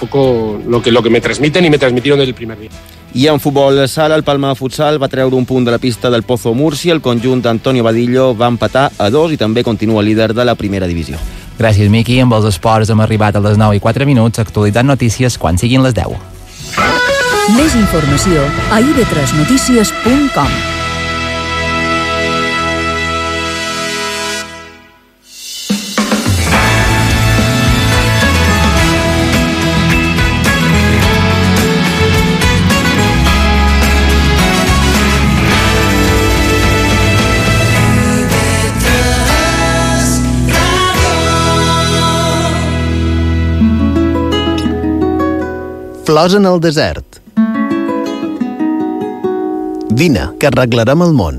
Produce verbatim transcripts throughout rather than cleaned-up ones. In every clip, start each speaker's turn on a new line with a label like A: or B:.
A: poco lo que, lo que me transmiten y me transmitieron desde el primer día.
B: I en futbol sala, el Palma Futsal va treure un punt de la pista del Pozo Múrcia. El conjunt d'Antonio Badillo va empatar a dos i també continua líder de la primera divisió.
C: Gràcies, Miqui. Amb els esports hem arribat a les nou i quatre minuts. Actualitat notícies quan siguin les deu.
D: Més informació a i de tres notícies punt com.
E: Flors en el desert. Vine, que arreglarem el món.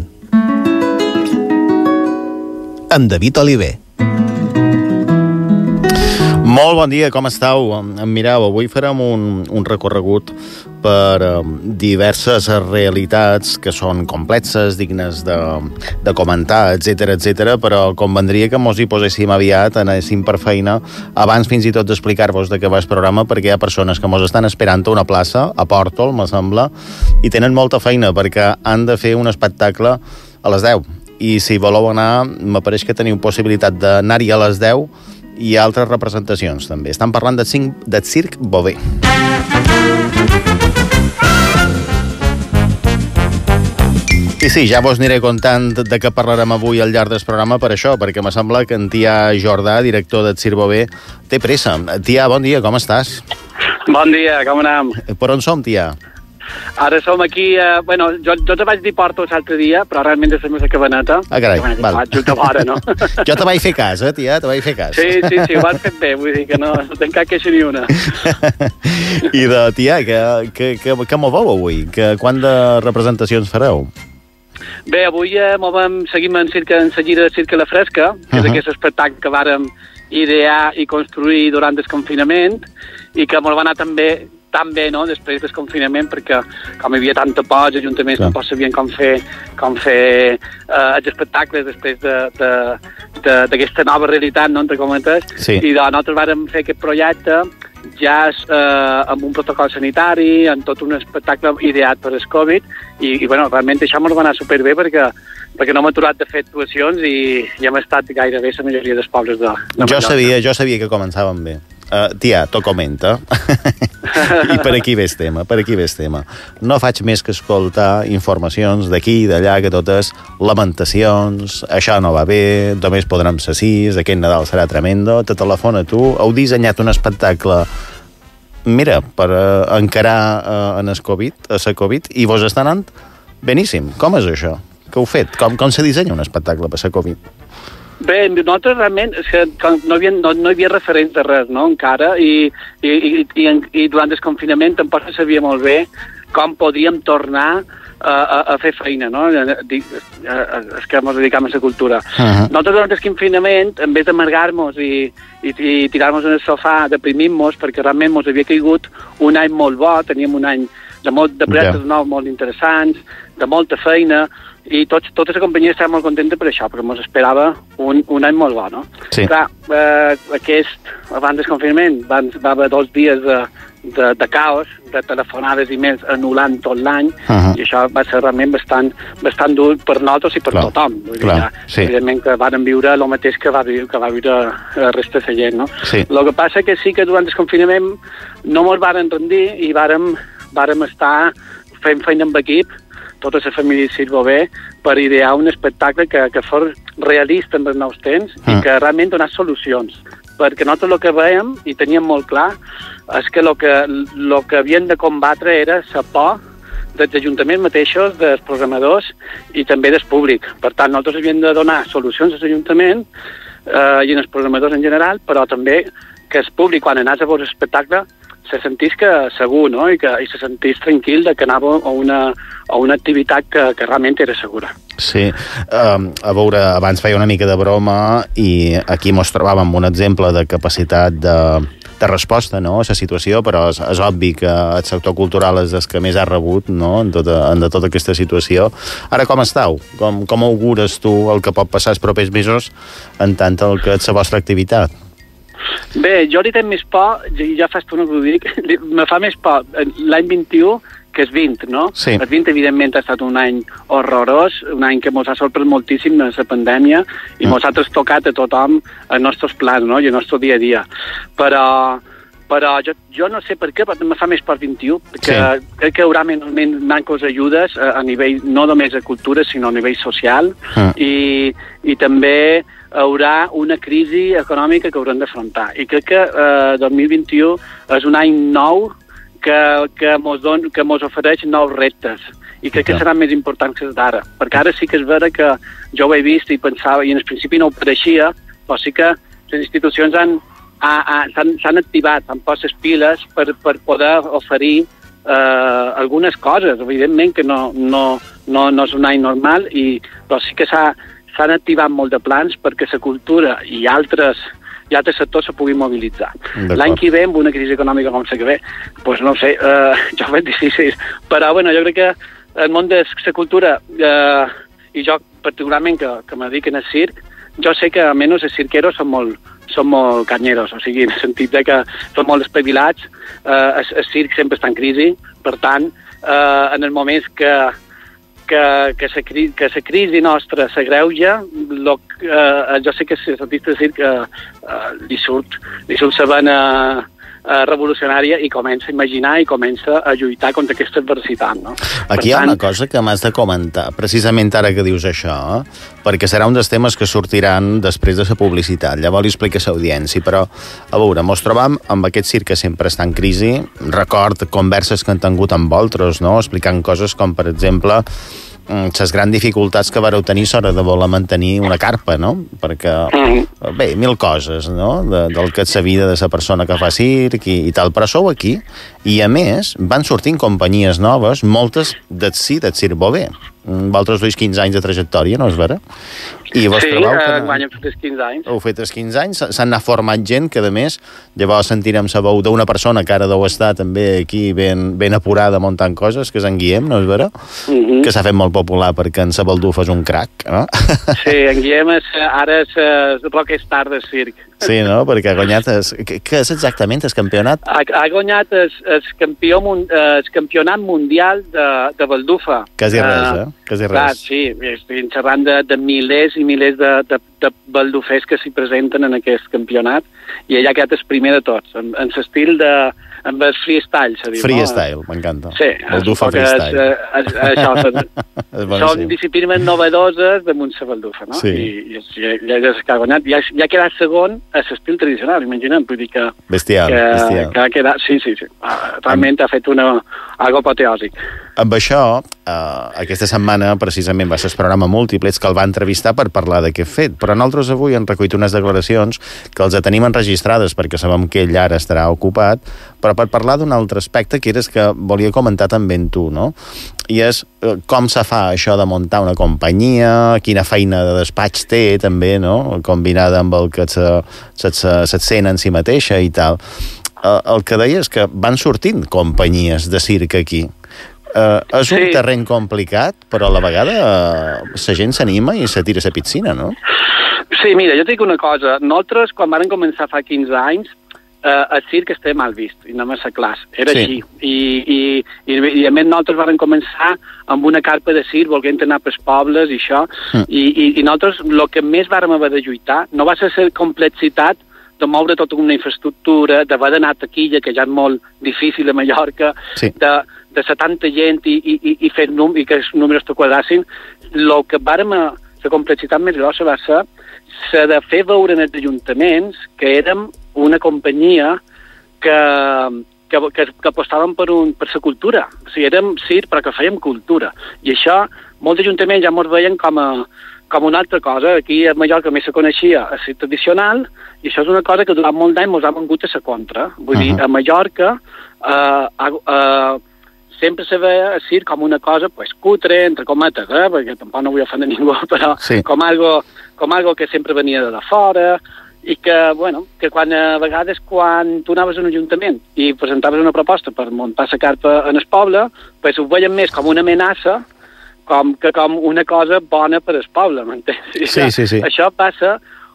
E: Amb David Oliver.
F: Molt bon dia, com esteu? Mireu, avui farem un, un recorregut per um, diverses realitats que són complexes, dignes de, de comentar, etcètera, etcètera, però convendria que mos hi poséssim aviat, anéssim per feina, abans fins i tot d'explicar-vos de què va el programa, perquè hi ha persones que mos estan esperant a una plaça, a Pòrtol, me sembla, i tenen molta feina, perquè han de fer un espectacle a les deu. I si voleu anar, m'apareix que teniu possibilitat d'anar-hi a les deu, i altres representacions també. Estan parlant del circ, del circ Bové. I sí, ja vos aniré contant de què parlarem avui al llarg del programa per això, perquè me sembla que en Tià Jordà, director del circ Bové, té pressa. Tià, bon dia, com estàs?
G: Bon dia, com anem?
F: Per on som, Tià?
G: Ara som aquí, eh, bueno, jo, jo te vaig dir Porto l'altre dia, però realment és la Cabaneta.
F: Ah, carai, val.
G: Just a vora, no?
F: Jo te vaig fer cas, eh, tia, te vaig fer cas.
G: Sí, sí, sí, ho has fet bé, vull dir que no, no tenc cap queixa ni una.
F: I de, tia, que, que, que, que moveu avui? Que, quant de representacions fareu?
G: Bé, avui eh, movem, seguim en, circa, en la gira de Circa la Fresca, que és uh -huh. aquest espectacle que vàrem idear i construir durant el confinament, i que molt va anar també tan bé, no?, després del confinament, perquè com hi havia tanta por, els ajuntaments no pot sabien com fer, com fer eh, els espectacles després d'aquesta de, de, nova realitat, no?, entre cometes, sí. I doncs nosaltres vàrem fer aquest projecte ja eh, amb un protocol sanitari, amb tot un espectacle ideat per el Covid, i, i bueno, realment això ens va anar superbé perquè perquè no hem aturat de fer actuacions i, i hem estat gairebé la majoria dels pobles de, de
F: jo sabia, jo sabia que començàvem bé. Uh, tia, t'ho comenta. I per aquí ve el tema, per aquí ve el tema. No faig més que escoltar informacions d'aquí i d'allà, que totes lamentacions, això no va bé, només podrem ser sis, aquest Nadal serà tremendo, te telefona tu, heu dissenyat un espectacle, mira, per uh, encarar uh, en el Covid, a la Covid, i vos està anant beníssim. Com és això? Què heu fet? Com, com se dissenya un espectacle per la Covid?
G: Bé, nosaltres realment és que no, havia, no, no hi havia referents de res, no?, encara, i, i, i, i, i durant el confinament tampoc no sabia molt bé com podíem tornar a, a, a fer feina, no?, és que ens dedicam a la cultura. Uh-huh. Nosaltres durant el confinament, en vez d'amargar-nos i, i, i tirar-nos en el sofà, deprimir-nos, perquè realment ens havia caigut un any molt bo, teníem un any de, molt, de projectes yeah. nous molt interessants, de molta feina, i tots, tota la companyia estava molt contenta per això, perquè ens esperava un, un any molt bo, no? Sí. Clar, eh, aquest, abans del confinament, van, va haver dos dies de, de, de caos, de telefonades i més anul·lant tot l'any, uh-huh. i això va ser realment bastant, bastant dur per nosaltres i per Clar. tothom. Vull dir, Clar. sí. Evidentment que vàrem viure el mateix que va, viure, que va viure la resta de la gent, no? Sí. El que passa que sí que durant el confinament no ens vàrem rendir i vàrem, vàrem estar fent feina amb equip, tota la família Circ Bové, per idear un espectacle que, que fos realista en els nous temps mm. i que realment donés solucions. Perquè nosaltres el que veiem, i teníem molt clar, és que el que, lo que havien de combatre era la por dels ajuntaments mateixos, dels programadors i també del públic. Per tant, nosaltres havíem de donar solucions als ajuntaments eh, i als programadors en general, però també que el públic, quan anés a veure l'espectacle, se sentís que segur, no?, i que i se sentís tranquil de que anava a una, a una activitat que, que realment era segura.
F: Sí, um, a veure, abans feia una mica de broma i aquí mos trobàvem un exemple de capacitat de, de resposta, no?, a la situació, però és, és obvi que el sector cultural és el que més ha rebut, no?, en tota, en tota aquesta situació. Ara, com estàu? Com, com augures tu el que pot passar els propers mesos en tant el que és la vostra activitat?
G: Bé, jo li tenc més por, ja fa estona que ho dic, me fa més por l'any vint-i-u que és vint, no?
F: Sí.
G: El vint, evidentment, ha estat un any horrorós, un any que ens ha sorprès moltíssim la pandèmia i ens mm. ha trastocat a tothom els nostres plans, no? I el nostre dia a dia. Però, però jo, jo no sé per què, però me fa més por vint-i-u, perquè sí. crec que hi haurà menys manques ajudes a, a nivell, no només de cultura, sinó a nivell social, mm. i, i també haurà una crisi econòmica que haurem d'afrontar. I crec que eh, dos mil vint-i-u és un any nou que, que mos don, que mos ofereix nous reptes. I crec que seran més importants que d'ara. Perquè ara sí que és vera que jo ho he vist i pensava, i en el principi no ho pareixia, però sí que les institucions han, s'han activat, han posat les piles per, per poder oferir eh, algunes coses. Evidentment que no, no, no, no és un any normal, i, però sí que s'ha s'han activat molt de plans perquè la cultura i altres, i altres sectors se puguin mobilitzar. L'any que ve, amb una crisi econòmica com la que ve, doncs no ho sé, eh, jo ho veig difícil. Però, bueno, jo crec que el món de la cultura, eh, i jo particularment que, que me dediquen al circ, jo sé que almenys els cirqueros són molt, són molt canyeros, o sigui, en el sentit de que són molt espavilats, eh, el, el circ sempre està en crisi, per tant, eh, en els moments que que, que, la, que la crisi nostra s'agreuja, eh, jo sé que els artistes de circ eh, eh, li surt, li surt la vena eh, revolucionària i comença a imaginar i comença a lluitar contra aquesta adversitat. No?
F: Aquí hi ha tant... una cosa que m'has de comentar, precisament ara que dius això, eh? perquè serà un dels temes que sortiran després de la publicitat. Llavors li expliques a l'audiència, però, a veure, mos trobam amb aquest circ que sempre està en crisi. Record converses que han tingut amb vosaltres, no? Explicant coses com, per exemple, les grans dificultats que vareu tenir a l'hora de voler mantenir una carpa, no? Perquè, bé, mil coses, no? De, del que és la vida de la persona que fa circ i, i tal, però sou aquí, i a més van sortint companyies noves, moltes del sí, del Circ Bové. Vosaltres duis quinze anys de trajectòria, no és vera? I vos
G: sí,
F: trobeu que...
G: enguany hem fet els quinze anys.
F: Heu fet els quinze anys, s'han anat format gent que, a més, llavors sentirem la veu d'una persona que ara deu estar també aquí ben, ben apurada muntant coses, que és en Guillem, no és vera? Mm -hmm. Que s'ha fet molt popular perquè en sa baldufa és un crac, no?
G: Sí, en Guillem és, ara és el rockstar del circ.
F: Sí, no? Perquè ha guanyat... Es... Què és exactament el campionat?
G: Ha, ha guanyat el, el, campió, el campionat mundial de, de baldufa.
F: Quasi res, eh? Quasi res.
G: Clar, sí, estic xerrant de, de milers i milers de, de, de baldufers que s'hi presenten en aquest campionat, i ella ha quedat el primer de tots, en, en l'estil de... amb el freestyle, se diu,
F: freestyle,
G: no?
F: M'encanta.
G: Sí.
F: Baldufa freestyle.
G: És, és, això, són, són disciplines novedoses damunt la baldufa, no?
F: Sí.
G: I, i, i, i és que ha guanyat. Ja, ja ha quedat segon a l'estil tradicional, imagina't, vull dir que...
F: Bestial,
G: que,
F: bestial.
G: Que ha quedat, sí, sí, sí. Realment ha fet una, algo apoteòsic.
F: Amb això, eh, aquesta setmana precisament va ser el programa Múltiples que el va entrevistar per parlar de què ha fet, però nosaltres avui hem recollit unes declaracions que els tenim enregistrades perquè sabem que ell ara estarà ocupat, però per parlar d'un altre aspecte que eres que volia comentar també amb tu, no? I és eh, com se fa això de muntar una companyia, quina feina de despatx té també, no? Combinada amb el que se't sent en si mateixa i tal. Eh, el que deia és que van sortint companyies de circ aquí. Uh, és un sí. terreny complicat, però a la vegada uh, la gent s'anima i se tira a la piscina, no?
G: Sí, mira, jo et dic una cosa. Nosaltres, quan vam començar fa quinze anys, uh, el circ estava mal vist, i no m'ha clar. Era sí. així. I, i, i, I a més nosaltres vam començar amb una carpa de circ, volent anar pels pobles i això, mm. i, i, i nosaltres el que més vàrem haver de lluitar no va ser la complexitat de moure tota una infraestructura, d'haver d'anar a taquilla, que ja és molt difícil a Mallorca, sí. de, de ser tanta gent i, i, i, fer num, i que els números te quadrassin. El que vàrem, la complexitat més grossa va ser la de fer veure en els ajuntaments que érem una companyia que, que, que, que apostàvem per, un, per la cultura. O sigui, érem circ, però que fèiem cultura. I això, molts ajuntaments ja ens veien com a com una altra cosa. Aquí a Mallorca més se coneixia el circ tradicional, i això és una cosa que durant molt d'anys ens ha vengut a la contra. Vull uh -huh. dir, a Mallorca eh, eh, sempre se veia el circ com una cosa pues, cutre, entre cometes, eh, perquè tampoc no vull ofendre ningú, però sí. com, algo, com algo que sempre venia de fora, i que, bueno, que quan, a vegades quan tu anaves a un ajuntament i presentaves una proposta per muntar la carpa en el poble, pues ho veien més com una amenaça com, que com una cosa bona per al poble, m'entens?
F: Sí, sí, sí.
G: Això passa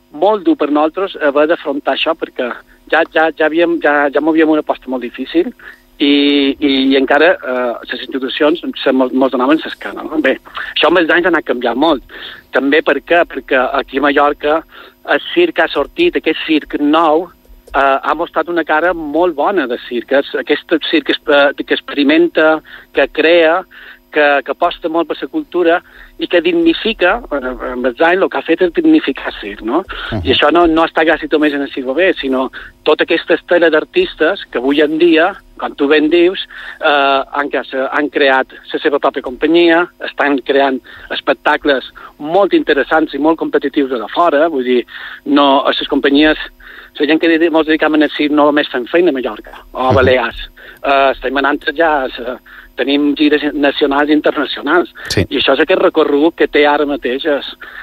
G: molt dur per nosaltres haver d'afrontar això, perquè ja, ja, ja, havíem, ja, ja movíem una aposta molt difícil i, i, i encara eh, les institucions se mos, mos donaven l'escana. No? Bé, això amb els anys ha anat canviant molt. També per què? Perquè aquí a Mallorca el circ ha sortit, aquest circ nou, eh, ha mostrat una cara molt bona de circ. Aquest circ que, que experimenta, que crea, que, que aposta molt per la cultura i que dignifica, amb els anys el que ha fet és dignificar el circ, no? Uh-huh. I això no, no està gràcies només en el Circ Bové, sinó tota aquesta estela d'artistes que avui en dia, com tu ben dius, eh, han, han creat la seva pròpia companyia, estan creant espectacles molt interessants i molt competitius de fora, vull dir, no, a les companyies, la gent que ens dedicam al circ no només fem feina a Mallorca o a Balears, uh, estem anant ja, uh, tenim gires nacionals i internacionals, sí. I això és aquest recorregut que té ara mateix el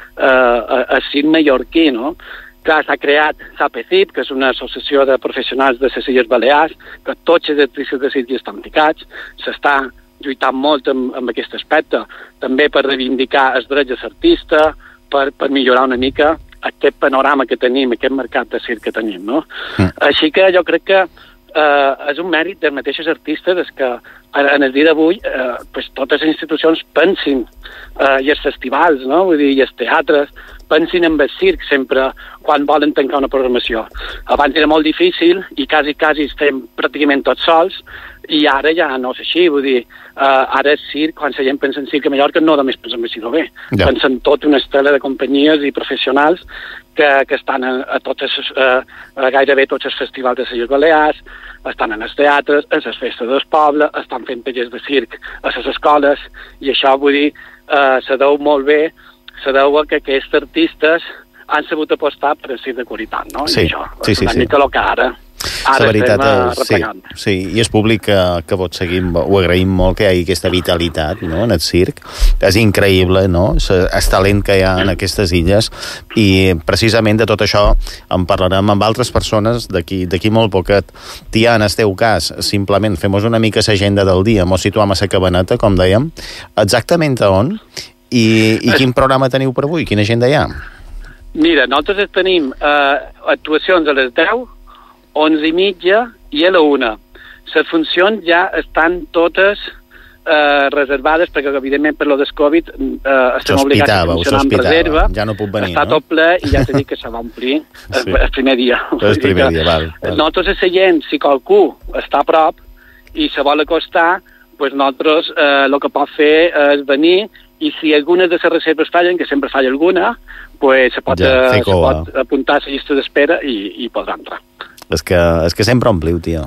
G: uh, circ mallorquí, no? Clar, s'ha creat SAPECIP, que és una associació de professionals de les Illes Balears, que tots els artistes de circ hi estan ficats, s'està lluitant molt amb, amb aquest aspecte, també per reivindicar els drets de l'artista, per, per millorar una mica aquest panorama que tenim, aquest mercat de circ que tenim, no? Mm. Així que jo crec que eh, és un mèrit dels mateixos artistes és que en, en el dia d'avui eh, pues, totes les institucions pensin eh, i els festivals, no? Vull dir, i els teatres pensin en el circ sempre quan volen tancar una programació. Abans era molt difícil i quasi, quasi estem pràcticament tots sols i ara ja no és així, vull dir, uh, ara el circ, quan la gent pensa en circ a Mallorca, no només pensa en el Circ Bové, ja. Pensa en tota una estela de companyies i professionals que, que estan a, a, totes, uh, a gairebé tots els festivals de les Illes Balears, estan en els teatres, en les festes del poble, estan fent tallers de circ a les escoles, i això, vull dir, uh, se deu molt bé, se deu a que aquests artistes han sabut apostar per el circ de qualitat, no?
F: Sí,
G: I això,
F: sí, sí.
G: Una mica el que ara... Ara
F: la veritat és, sí,
G: replegant.
F: sí, i és públic que, que vos seguim, ho agraïm molt que hi hagi aquesta vitalitat, no?, en el circ. És increïble, no?, el talent que hi ha en aquestes illes, i precisament de tot això en parlarem amb altres persones d'aquí d'aquí molt poquet. Tia, en el teu cas, simplement fem-nos una mica l'agenda del dia, mos situam a la Cabaneta, com dèiem, exactament a on, i, i quin programa teniu per avui, quina agenda hi ha?
G: Mira, nosaltres tenim eh, actuacions a les deu, onze i mitja i a la una. Les funcions ja estan totes eh, reservades perquè, evidentment, per lo del Covid eh, estem obligats a funcionar amb reserva.
F: Ja no puc venir,
G: Està
F: no?
G: tot ple i ja t'he dit que se va omplir el, sí. el primer dia.
F: El primer dia, val, val.
G: Nosaltres a seient, si qualcú està a prop i se vol acostar, pues nosaltres eh, el que pot fer és venir i si algunes de les reserves fallen, que sempre falla alguna, pues se pot, ja, se pot apuntar a la llista d'espera i, i podrà entrar.
F: És que, és que sempre ompliu, tio.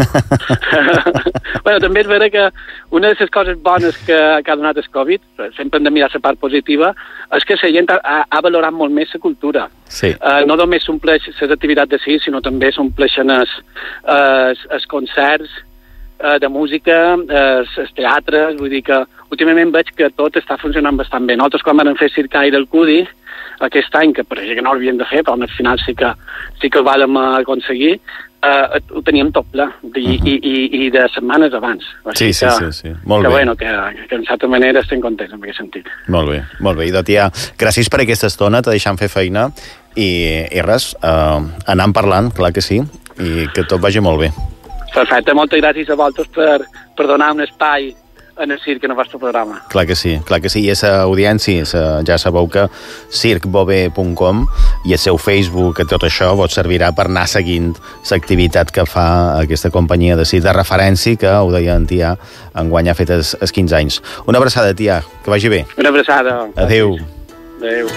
G: Bueno, també és vera que una de les coses bones que, que ha donat el Covid, sempre hem de mirar la part positiva, és que la gent ha, ha valorat molt més la cultura.
F: Sí.
G: Uh, no només s'ompleix les activitats de circ, sinó també s'ompleixen els, els, els concerts uh, de música, els, els teatres, vull dir que últimament veig que tot està funcionant bastant bé. Nosaltres quan vam fer Circaire al Cudi, aquest any, que pareixia que no l'havíem de fer, però al final sí que, sí que ho vàrem aconseguir, eh, ho teníem tot ple, i, uh-huh. i, i, i de setmanes abans.
F: Sí, sí,
G: que,
F: sí, sí. Molt
G: que,
F: bé.
G: Bueno, que, que en certa manera estem contents en aquest sentit.
F: Molt bé, molt bé. I, tia, gràcies per aquesta estona, te deixant fer feina, i, i res, eh, anant parlant, clar que sí, i que tot vagi molt bé.
G: Perfecte, moltes gràcies a vosaltres per, per donar un espai en el circ, en el vostre programa.
F: Clar que sí, clar que sí. I a l'audiència ja sabeu que circ bové punt com i el seu Facebook, que tot això vos servirà per anar seguint l'activitat que fa aquesta companyia de circ de referència, que ho deia en tia, enguany ha fet els, els quinze anys. Una abraçada, tia, que vagi bé.
G: Una abraçada.
F: Adéu.
G: Adéu.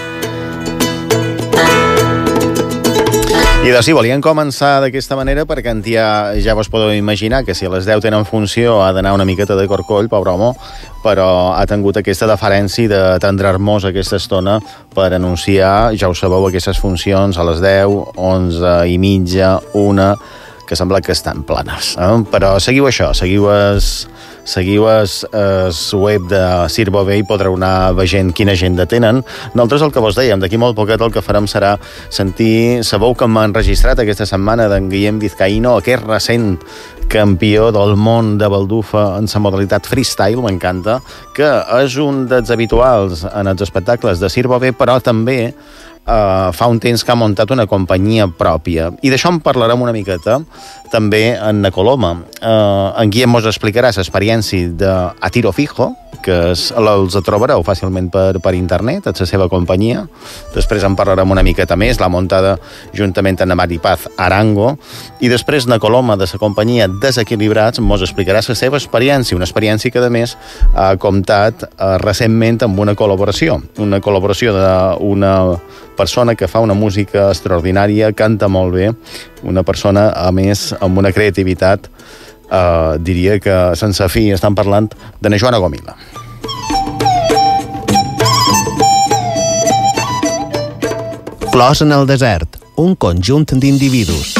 F: I doncs sí, volíem començar d'aquesta manera perquè en tia ja vos podeu imaginar que si a les deu tenen funció ha d'anar una miqueta de corcoll, pobre home, però ha tingut aquesta deferència d'atendrar-nos aquesta estona per anunciar, ja ho sabeu, aquestes funcions a les deu, onze i mitja, una, que sembla que estan planes. Eh? Però seguiu això, seguiu es... seguiu el web de Circ Bové i podreu anar veient quina agenda tenen. Nosaltres el que vos dèiem, d'aquí molt poquet el que farem serà sentir... Sabeu que m'ha enregistrat aquesta setmana d'en Guillem Vizcaíno, aquest recent campió del món de baldufa en la modalitat freestyle, m'encanta, que és un dels habituals en els espectacles de Circ Bové, però també uh, fa un temps que ha muntat una companyia pròpia. I d'això en parlarem una miqueta també en na Coloma. Uh, en Guillem mos explicarà l'experiència d'A Tiro Fijo, que és, els trobareu fàcilment per, per internet, és la seva companyia. Després en parlarem una miqueta més, la muntada juntament amb Mari Paz Arango, i després na Coloma de la companyia Desequilibrats mos explicarà la seva experiència, una experiència que a més ha comptat uh, recentment amb una col·laboració, una col·laboració d'una persona que fa una música extraordinària, canta molt bé, una persona, a més, amb una creativitat, eh, diria que sense fi. Estan parlant de na Joana Gomila.
E: Flors en el desert, un conjunt d'individus.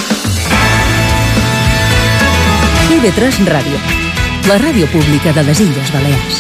D: I ve tres Ràdio, la ràdio pública de les Illes Balears.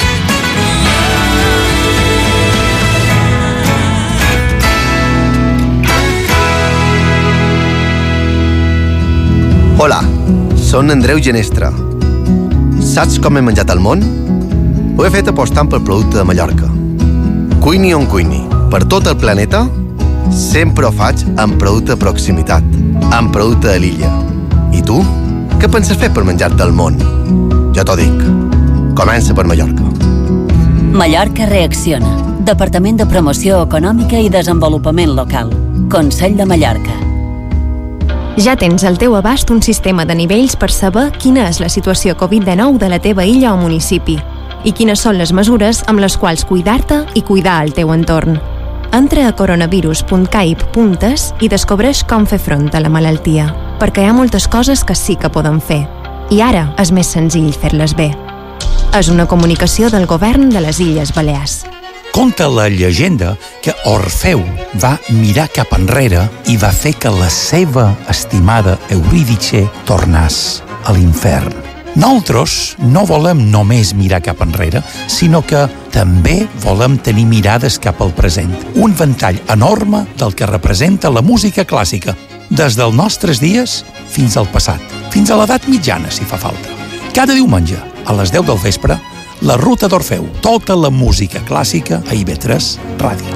H: Hola, són Andreu Genestra. Saps com he menjat al món? Ho he fet apostant pel producte de Mallorca. Cuini on cuini, per tot el planeta, sempre ho faig amb producte de proximitat, amb producte de l'illa. I tu? Què penses fer per menjar-te al món? Jo t'ho dic. Comença per Mallorca.
I: Mallorca reacciona. Departament de Promoció Econòmica i Desenvolupament Local. Consell de Mallorca.
J: Ja tens al teu abast un sistema de nivells per saber quina és la situació covid dinou de la teva illa o municipi i quines són les mesures amb les quals cuidar-te i cuidar el teu entorn. Entra a coronavirus punt caip punt es i descobreix com fer front a la malaltia, perquè hi ha moltes coses que sí que poden fer, i ara és més senzill fer-les bé. És una comunicació del Govern de les Illes Balears.
K: Conta la llegenda que Orfeu va mirar cap enrere i va fer que la seva estimada Eurídice tornàs a l'infern. Nosaltres no volem només mirar cap enrere, sinó que també volem tenir mirades cap al present. Un ventall enorme del que representa la música clàssica, des dels nostres dies fins al passat, fins a l'edat mitjana, si fa falta. Cada diumenge, a les deu del vespre, La Ruta d'Orfeu, tota la música clàssica a I V tres Ràdio.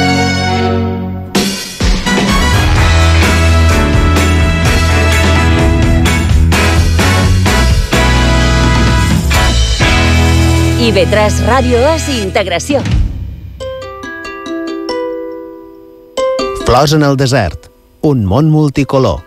I: I V tres Ràdio és integració.
E: Flors en el desert, un món multicolor.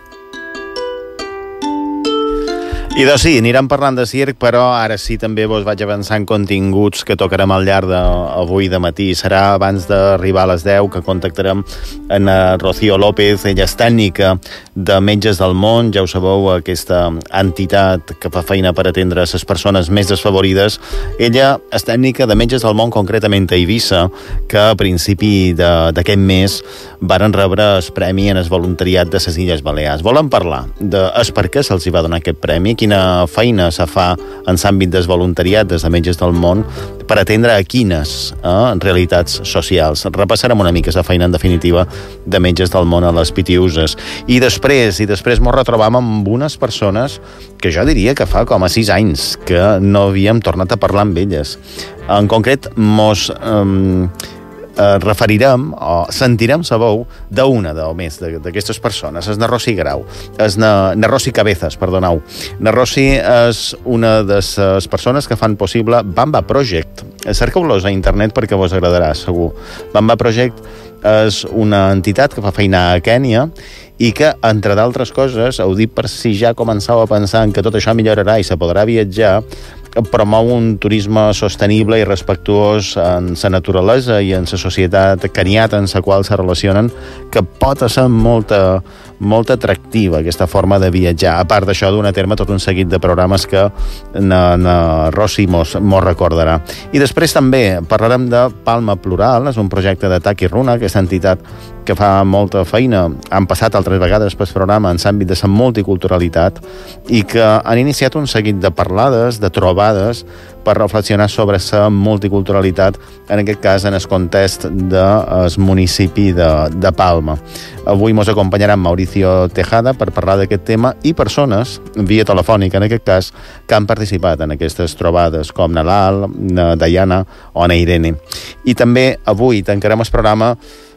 F: I doncs sí, anirem parlant de circ, però ara sí també vos vaig avançant continguts que tocarem al llarg d'avui de matí. Serà abans d'arribar a les deu que contactarem en Rocío López. Ella és tècnica de Metges del Món, ja ho sabeu, aquesta entitat que fa feina per atendre les persones més desfavorides. Ella és tècnica de Metges del Món, concretament a Eivissa, que a principi d'aquest mes varen rebre el premi en el voluntariat de les Illes Balears. Volem parlar de per què se'ls va donar aquest premi, quina feina se fa en l'àmbit del voluntariat des de Metges del Món per atendre a quines eh, realitats socials. Repassarem una mica la feina, en definitiva, de Metges del Món a les Pitiuses. I després, i després mos retrobam amb unes persones que jo diria que fa com a sis anys que no havíem tornat a parlar amb elles. En concret, mos... Eh, Eh, referirem o sentirem la veu d'una de, o més d'aquestes persones. És na Rosy Grau, és na, na Rosy Cabezas, perdoneu. Na Rosy és una de les persones que fan possible Bamba Project. Cerqueu-los a internet perquè vos agradarà, segur. Bamba Project és una entitat que fa feina a Kènia i que, entre d'altres coses, ho dic per si ja començau a pensar en que tot això millorarà i se podrà viatjar, promou un turisme sostenible i respectuós en la naturalesa i en la societat caniata en la qual se relacionen, que pot ser molt, molt atractiva aquesta forma de viatjar. A part d'això, d'una terme tot un seguit de programes que na, na Rosy mos, mos recordarà. I després també parlarem de Palma Plural, és un projecte de Taki Runa, aquesta entitat que fa molta feina, han passat altres vegades pel programa en l'àmbit de la multiculturalitat i que han iniciat un seguit de parlades, de trobades, per reflexionar sobre la multiculturalitat, en aquest cas en el context del municipi de, de Palma. Avui mos acompanyarà Mauricio Tejada per parlar d'aquest tema i persones, via telefònica en aquest cas, que han participat en aquestes trobades, com Nalal, na Dayana o na Irene. I també avui tancarem el programa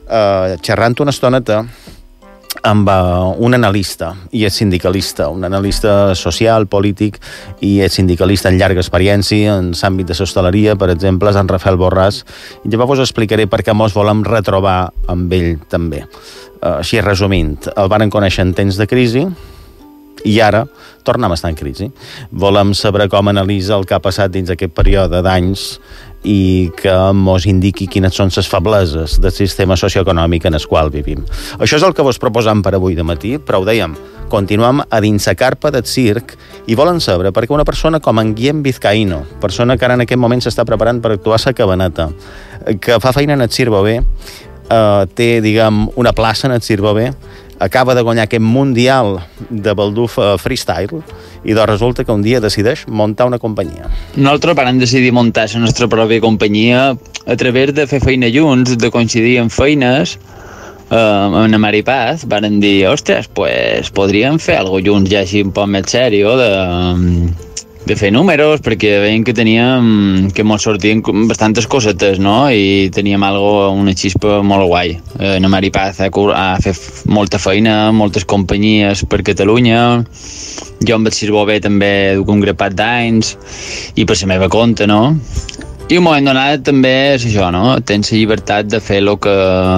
F: eh, xerrant una estoneta amb uh, un analista, i és sindicalista, un analista social, polític, i és sindicalista en llarga experiència en l'àmbit de l'hostaleria, per exemple, és en Rafael Borràs, i llavors us explicaré per què mos volem retrobar amb ell també. Uh, així resumint, el varen conèixer en temps de crisi, i ara tornem a estar en crisi. Volem saber com analitza el que ha passat dins aquest període d'anys i que mos indiqui quines són les febleses del sistema socioeconòmic en el qual vivim. Això és el que vos proposam per avui de matí, però ho dèiem, continuem a dins la carpa del circ i volen saber perquè una persona com en Guillem Vizcaíno, persona que ara en aquest moment s'està preparant per actuar a la Cabaneta, que fa feina en el Circ Bové, eh, té, diguem, una plaça en el Circ Bové, acaba de guanyar aquest mundial de baldufa freestyle i doncs resulta que un dia decideix muntar una companyia.
L: Nosaltres vam decidir muntar la nostra pròpia companyia a través de fer feina junts, de coincidir en feines. Uh, en Mari Paz van dir, ostres, pues podríem fer alguna cosa junts ja així un poc més sèrio de, de fer números, perquè veiem que teníem que ens sortien bastantes cosetes, no? I teníem algo, una xispa molt guai. En Mari Paz ha, ha fet molta feina, moltes companyies per Catalunya, jo amb el Circ Bové també duc un grapat d'anys i per la meva compte, no? I un moment donat també és això, no? Tens la llibertat de fer el que,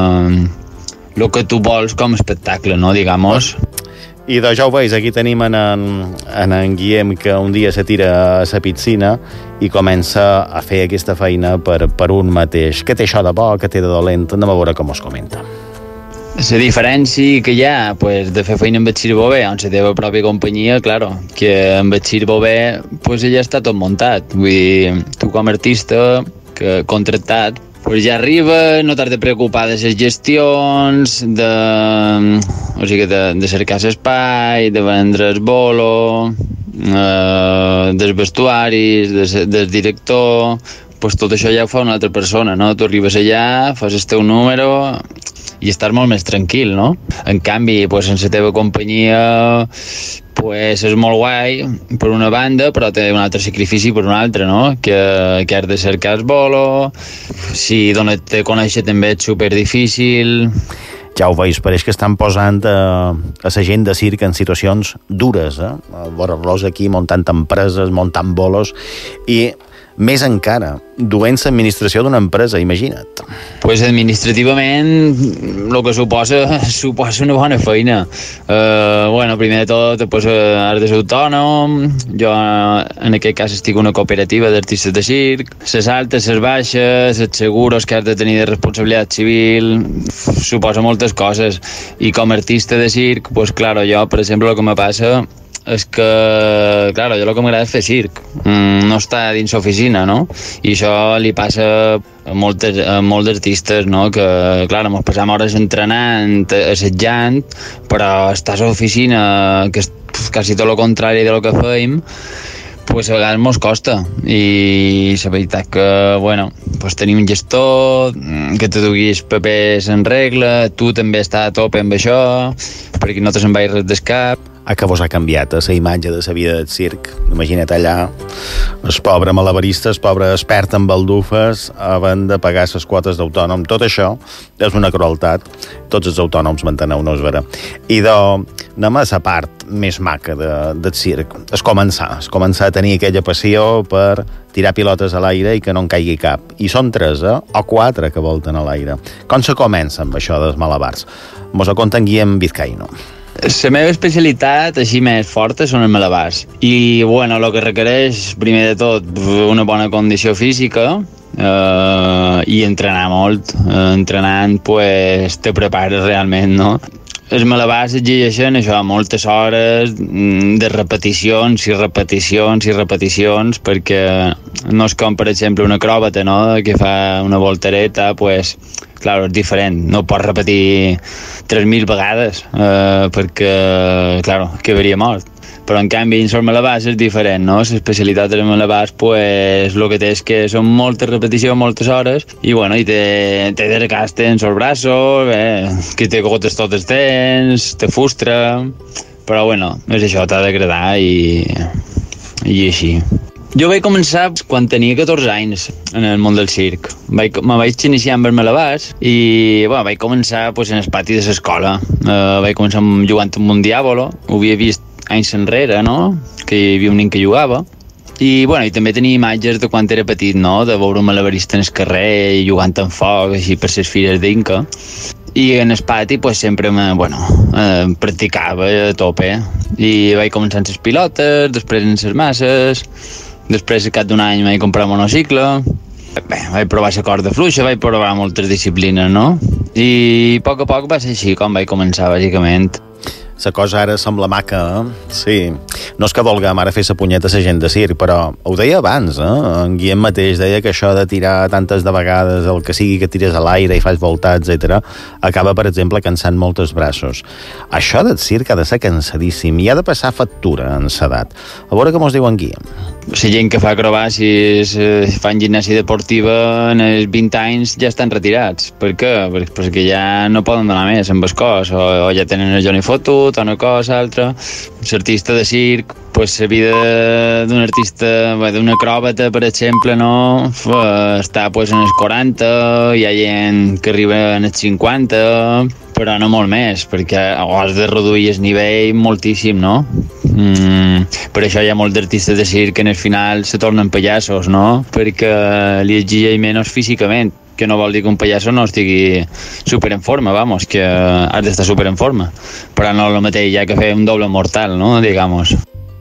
L: el que tu vols com a espectacle, no? Digamos.
F: I doncs ja ho veus, aquí tenim en en, en, en Guillem que un dia se tira a la piscina i comença a fer aquesta feina per, per un mateix. Què té això de bo, què té de dolent? Anem a veure com us comenta.
L: La diferència que hi ha pues, de fer feina amb el Circ Bové, on la teva pròpia companyia, claro, que amb el Circ Bové pues, ja està tot muntat. Vull dir, tu com a artista que contractat, pues ja arriba, no t'has de preocupar de les gestions, de, o sigui, de, de cercar l'espai, de vendre el bolo, eh, dels vestuaris, des, del director, pues tot això ja ho fa una altra persona, no? Tu arribes allà, fas el teu número i estàs molt més tranquil, no? En canvi, pues, en la teva companyia pues és molt guai per una banda, però té un altre sacrifici per una altra, no? Que, que has de cercar el bolo, si donar-te a conèixer també és superdifícil.
F: Ja ho veus, pareix que estan posant a, a la gent de circ en situacions dures, eh? Veure-los aquí muntant empreses, muntant bolos, i més encara, duent l'administració d'una empresa, imagina't.
L: Pues administrativament, el que suposa, suposa una bona feina. Uh, bueno, primer de tot, pues, has de ser autònom. Jo, en aquest cas, estic en una cooperativa d'artistes de circ. Les altes, les baixes, els seguros que has de tenir de responsabilitat civil, suposa moltes coses. I com a artista de circ, pues, claro, jo, per exemple, el que me passa és que, clar, jo el que m'agrada és fer circ, mm, no estar dins l'oficina, no? I això li passa a, moltes, a molts artistes, no? Que, clar, ens passam hores entrenant, assajant, però estàs a l'oficina, que és quasi tot el contrari del que feim, pues a vegades mos costa. I la veritat que, bueno, pues tenim un gestor que te dugui els papers en regla, tu també estàs a tope amb això, perquè no te se'n vagi res del cap.
F: A que vos ha canviat la imatge de la vida del circ. Imagina't allà, el pobre malabarista, el pobre expert en baldufes, havent de pagar les quotes d'autònom. Tot això és una crueltat. Tots els autònoms manteneu-nos, vera. I de, anem a la part més maca de, del circ. És començar, és començar a tenir aquella passió per tirar pilotes a l'aire i que no en caigui cap. I són tres, eh? O quatre que volten a l'aire. Com se comença amb això dels malabars? Mos ho conta en Guillem Vizcaíno.
L: La meva especialitat, així més forta, són els malabars. I, bueno, el que requereix, primer de tot, una bona condició física eh, i entrenar molt. Eh, entrenant, pues, te prepares realment, no? Els malabars exigeixen això, moltes hores de repeticions i repeticions i repeticions, perquè no és com, per exemple, una acròbata, no?, que fa una voltereta, pues, clar, és diferent. No pots repetir tres mil vegades, eh, perquè, clar, quedaria mort. Però, en canvi, en els malabars és diferent, no? L'especialitat dels malabars, pues, el que té és que són moltes repeticions, moltes hores, i, bueno, i te, te desgasten els braços, eh, que te gotes tot els dents, te frustra, però, bueno, és això, t'ha d'agradar i, i així. Jo vaig començar quan tenia catorze anys en el món del circ. Vaig, me vaig iniciar amb el malabars i bueno, vaig començar pues, en el pati de l'escola. Uh, vaig començar jugant amb un diàbolo. Ho havia vist anys enrere, no? Que hi havia un nen que jugava. I, bueno, i també tenia imatges de quan era petit, no? De veure un malabarista en el carrer i jugant amb foc, així per les fires d'Inca. I en el pati pues, sempre me, bueno, eh, practicava a tope. I vaig començar amb les pilotes, després en les masses. Després, al cap d'un any, vaig comprar un monocicle. Bé, vaig provar la corda fluixa, vaig provar moltes disciplines, no? I a poc a poc va ser així com vaig començar, bàsicament.
F: La cosa ara sembla maca, eh? Sí. No és que vulguem ara fer la punyeta a la gent de circ, però ho deia abans, eh? En Guillem mateix deia que això de tirar tantes de vegades el que sigui que tires a l'aire i fas voltats, etcètera, acaba, per exemple, cansant molt els braços. Això del circ ha de ser cansadíssim i ha de passar factura en l'edat. A veure què mos diu en Guillem.
L: La gent que fa acrobàcies, eh, fan gimnàsia deportiva, en els vint anys ja estan retirats. Per què? Perquè ja no poden donar més amb el cos, o, o ja tenen el Johnny fotut, o una cosa, altra. L'artista de circ, pues, la vida d'un artista, d'un acròbata, per exemple, no? Està pues, en els quaranta, hi ha gent que arriba en els cinquanta, però no molt més, perquè has de reduir el nivell moltíssim, no? Mm, per això hi ha molts artistes de circ que en el final se tornen pallassos, no? Perquè li exigeix menys físicament, que no vol dir que un pallasso no estigui super en forma, vamos, que has d'estar super en forma, però no el mateix ja que fer un doble mortal, no? Digamos.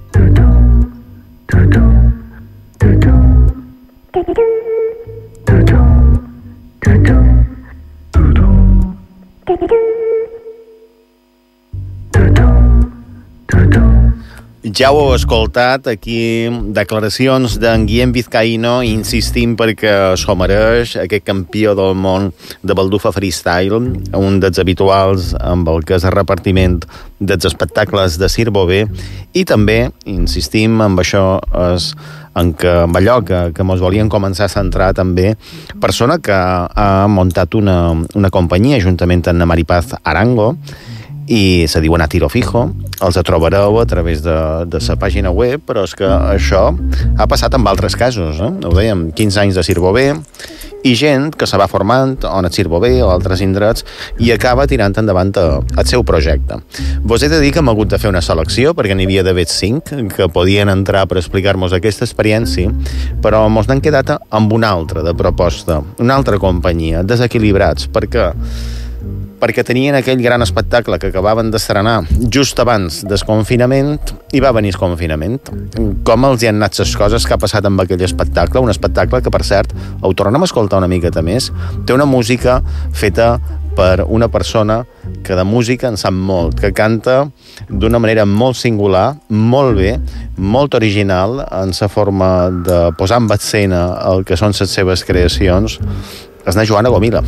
F: Ja ho heu escoltat, aquí declaracions d'en Guillem Vizcaíno insistint perquè s'ho mereix, aquest campió del món de baldufa freestyle, un dels habituals amb el que és el repartiment dels espectacles de Circ Bové, i també insistim amb això és en, que, amb allò que, que mos volien començar a centrar també, persona que ha muntat una, una companyia juntament amb la Maripaz Arango, i se diuen a tiro fijo, els trobareu a través de, de la pàgina web, però és que això ha passat amb altres casos, eh? Ho dèiem, quinze anys de Circ Bové, i gent que se va formant o en el Circ Bové o altres indrets i acaba tirant endavant el seu projecte. Vos he de dir que hem hagut de fer una selecció, perquè n'hi havia d'haver cinc que podien entrar per explicar-nos aquesta experiència, però mos n'han quedat amb una altra de proposta, una altra companyia, Desequilibrats, perquè perquè tenien aquell gran espectacle que acabaven d'estrenar just abans del confinament i va venir el confinament. Com els hi han anat les coses que ha passat amb aquell espectacle? Un espectacle que, per cert, ho tornem a escoltar una miqueta més, té una música feta per una persona que de música en sap molt, que canta d'una manera molt singular, molt bé, molt original en sa forma de posar en escena el que són les seves creacions. És na Joana Gomila.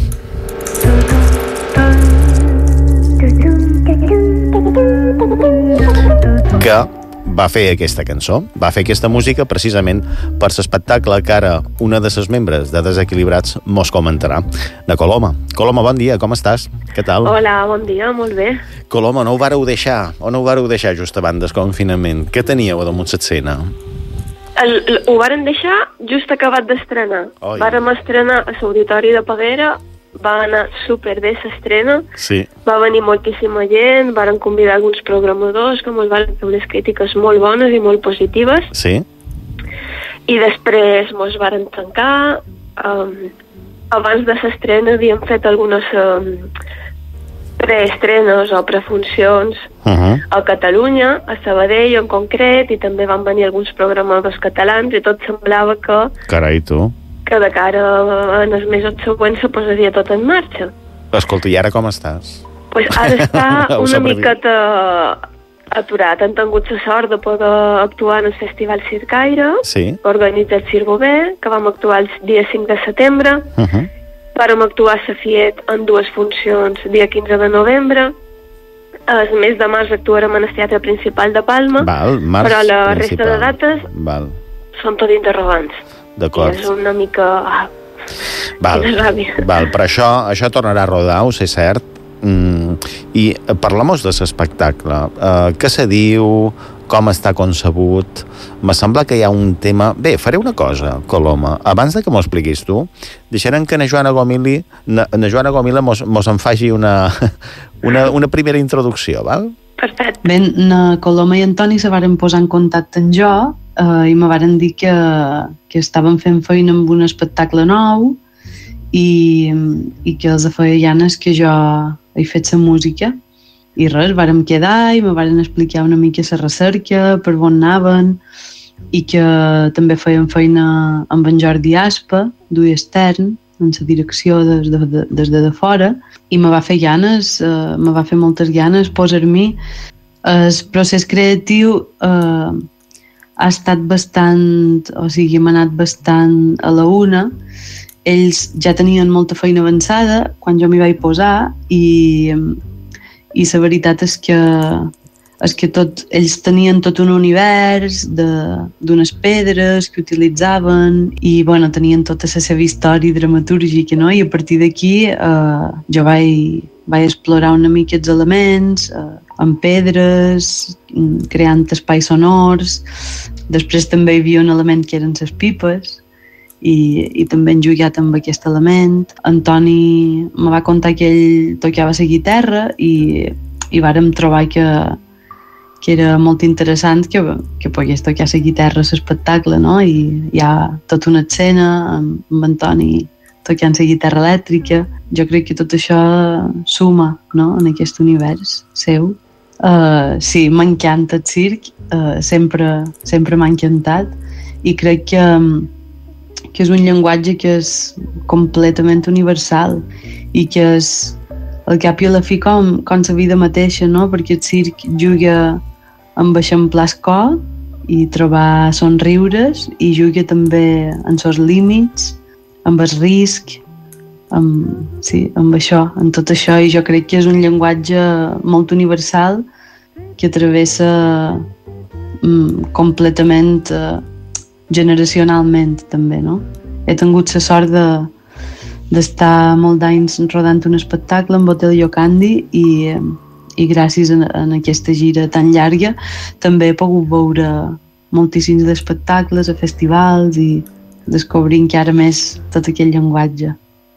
F: Que va fer aquesta cançó, va fer aquesta música precisament per l'espectacle que ara una de les membres de Desequilibrats mos comentarà. De Coloma. Coloma, bon dia, com estàs? Què tal?
M: Hola, bon dia, molt bé.
F: Coloma, no ho vareu deixar, o no ho vareu deixar just abans del confinament? Què teníeu damunt l'escena?
M: El, el, ho varen deixar just acabat d'estrenar. Vàrem estrenar a l'Auditori de Peguera, va anar superbé l'estrena,
F: sí.
M: Va venir moltíssima gent, varen convidar alguns programadors que ens van fer unes crítiques molt bones i molt positives.
F: Sí.
M: I després mos varen tancar. Um, abans de l'estrena havíem fet algunes um, preestrenes o prefuncions uh-huh. a Catalunya, a Sabadell en concret, i també van venir alguns programadors catalans i tot semblava que...
F: Carai, tu...
M: que de cara en els mesos següents se posaria tot en marxa.
F: Escolta, i ara com estàs?
M: Pues ara està una miqueta aturat. Han tingut la sort de poder actuar en el Festival Circaire,
F: sí.
M: que organitza el Circ Bové, que vam actuar el dia cinc de setembre.
F: Uh-huh.
M: Vàrem actuar a la Fiet en dues funcions dia quinze de novembre. El mes de març actuarem en el Teatre Principal de Palma,
F: Val, març
M: però la
F: principal.
M: resta de dates
F: Val.
M: són tot interrogants.
F: D'acord.
M: És una mica... Ah,
F: val, val, però això, això tornarà a rodar, ho sé cert. Mm, I parlem-nos de l'espectacle. Uh, què se diu? com està concebut. Me sembla que hi ha un tema... Bé, faré una cosa, Coloma. Abans de que m'ho expliquis tu, deixarem que na Joana Gomili, na, na Joana Gomila mos, mos en faci una, una, una primera introducció, val?
N: Perfecte. Bé, na Coloma i Antoni se varen posar en contacte amb jo eh, i me varen dir que, que estaven fent feina amb un espectacle nou i, i que els feia ganes que jo he fet la música. I res, vàrem quedar i me varen explicar una mica la recerca, per on anaven, i que també feien feina amb en Jordi Aspa, d'Ui Extern, en la direcció des de, de, des de, de fora, i me va fer ganes, eh, me va fer moltes ganes posar-m'hi. El procés creatiu eh, ha estat bastant, o sigui, hem anat bastant a la una. Ells ja tenien molta feina avançada quan jo m'hi vaig posar i... i la veritat és que, és que tot, ells tenien tot un univers d'unes pedres que utilitzaven i bueno, tenien tota la seva història dramatúrgica, no? I a partir d'aquí eh, jo vaig, vaig explorar una mica els elements eh, amb pedres, creant espais sonors. Després també hi havia un element que eren les pipes i, i també hem jugat amb aquest element. Antoni me va contar que ell tocava la guitarra i, i vàrem trobar que, que era molt interessant que, que pogués tocar la guitarra a l'espectacle, no? I hi ha tota una escena amb, amb Antoni tocant la guitarra elèctrica. Jo crec que tot això suma, no?, en aquest univers seu. Uh, sí, m'encanta el circ, uh, sempre, sempre m'ha encantat i crec que que és un llenguatge que és completament universal i que és al cap i a la fi com, com la vida mateixa, no? Perquè el circ juga amb eixamplar el cor i trobar somriures i juga també en els límits, amb el risc, amb, sí, amb això, amb tot això, i jo crec que és un llenguatge molt universal que travessa mm, completament eh, generacionalment també, no? He tingut la sort de, d'estar molt d'anys rodant un espectacle amb Hotel Llocandi i, i gràcies a, a aquesta gira tan llarga també he pogut veure moltíssims d'espectacles a festivals i descobrir encara més tot aquell llenguatge.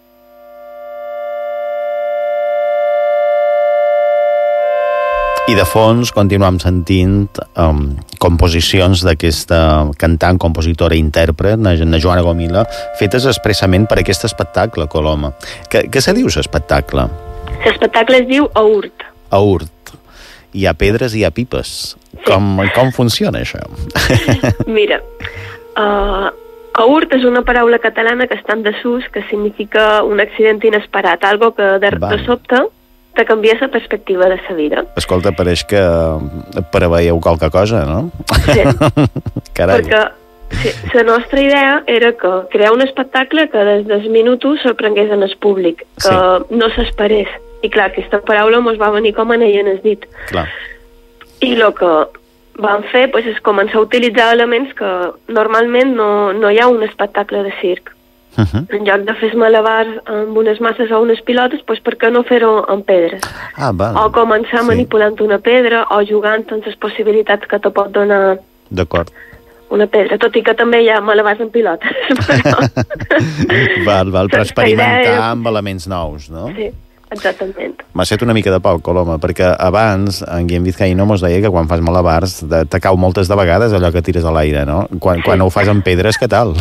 F: I de fons continuem sentint um, composicions d'aquesta cantant, compositora i intèrpret, na Joana Gomila, fetes expressament per aquest espectacle, Coloma. Què, què se diu, l'espectacle?
M: L'espectacle es diu Aurt.
F: Aurt. Hi ha pedres i hi ha pipes. Sí. Com, com funciona això?
M: Mira, uh, Aurt és una paraula catalana que està en desús, que significa un accident inesperat, algo que de, de sobte te canvia la perspectiva de la vida.
F: Escolta, pareix que preveieu qualque cosa, no?
M: Sí.
F: Carai.
M: Perquè sí, la nostra idea era que crear un espectacle que des dels minuts sorprengués en el públic, que sí. no s'esperés. I clar, aquesta paraula mos va venir com anell en el dit.
F: Clar.
M: I el que vam fer pues, és començar a utilitzar elements que normalment no, no hi ha un espectacle de circ. Uh-huh. En lloc de fer malabars amb unes masses o unes pilotes, doncs per què no fer-ho amb pedres?
F: Ah, val.
M: O començar sí. manipulant una pedra o jugant amb les possibilitats que te pot donar
F: D'acord.
M: una pedra, tot i que també hi ha malabars amb pilotes. Però...
F: val, val, per experimentar era... amb elements nous, no?
M: Sí, exactament.
F: M'ha set una mica de pau, Coloma, perquè abans en Guillem Vizcaíno mos deia que quan fas malabars te, te cau moltes de vegades allò que tires a l'aire, no? Quan, sí. quan ho fas amb pedres, què tal?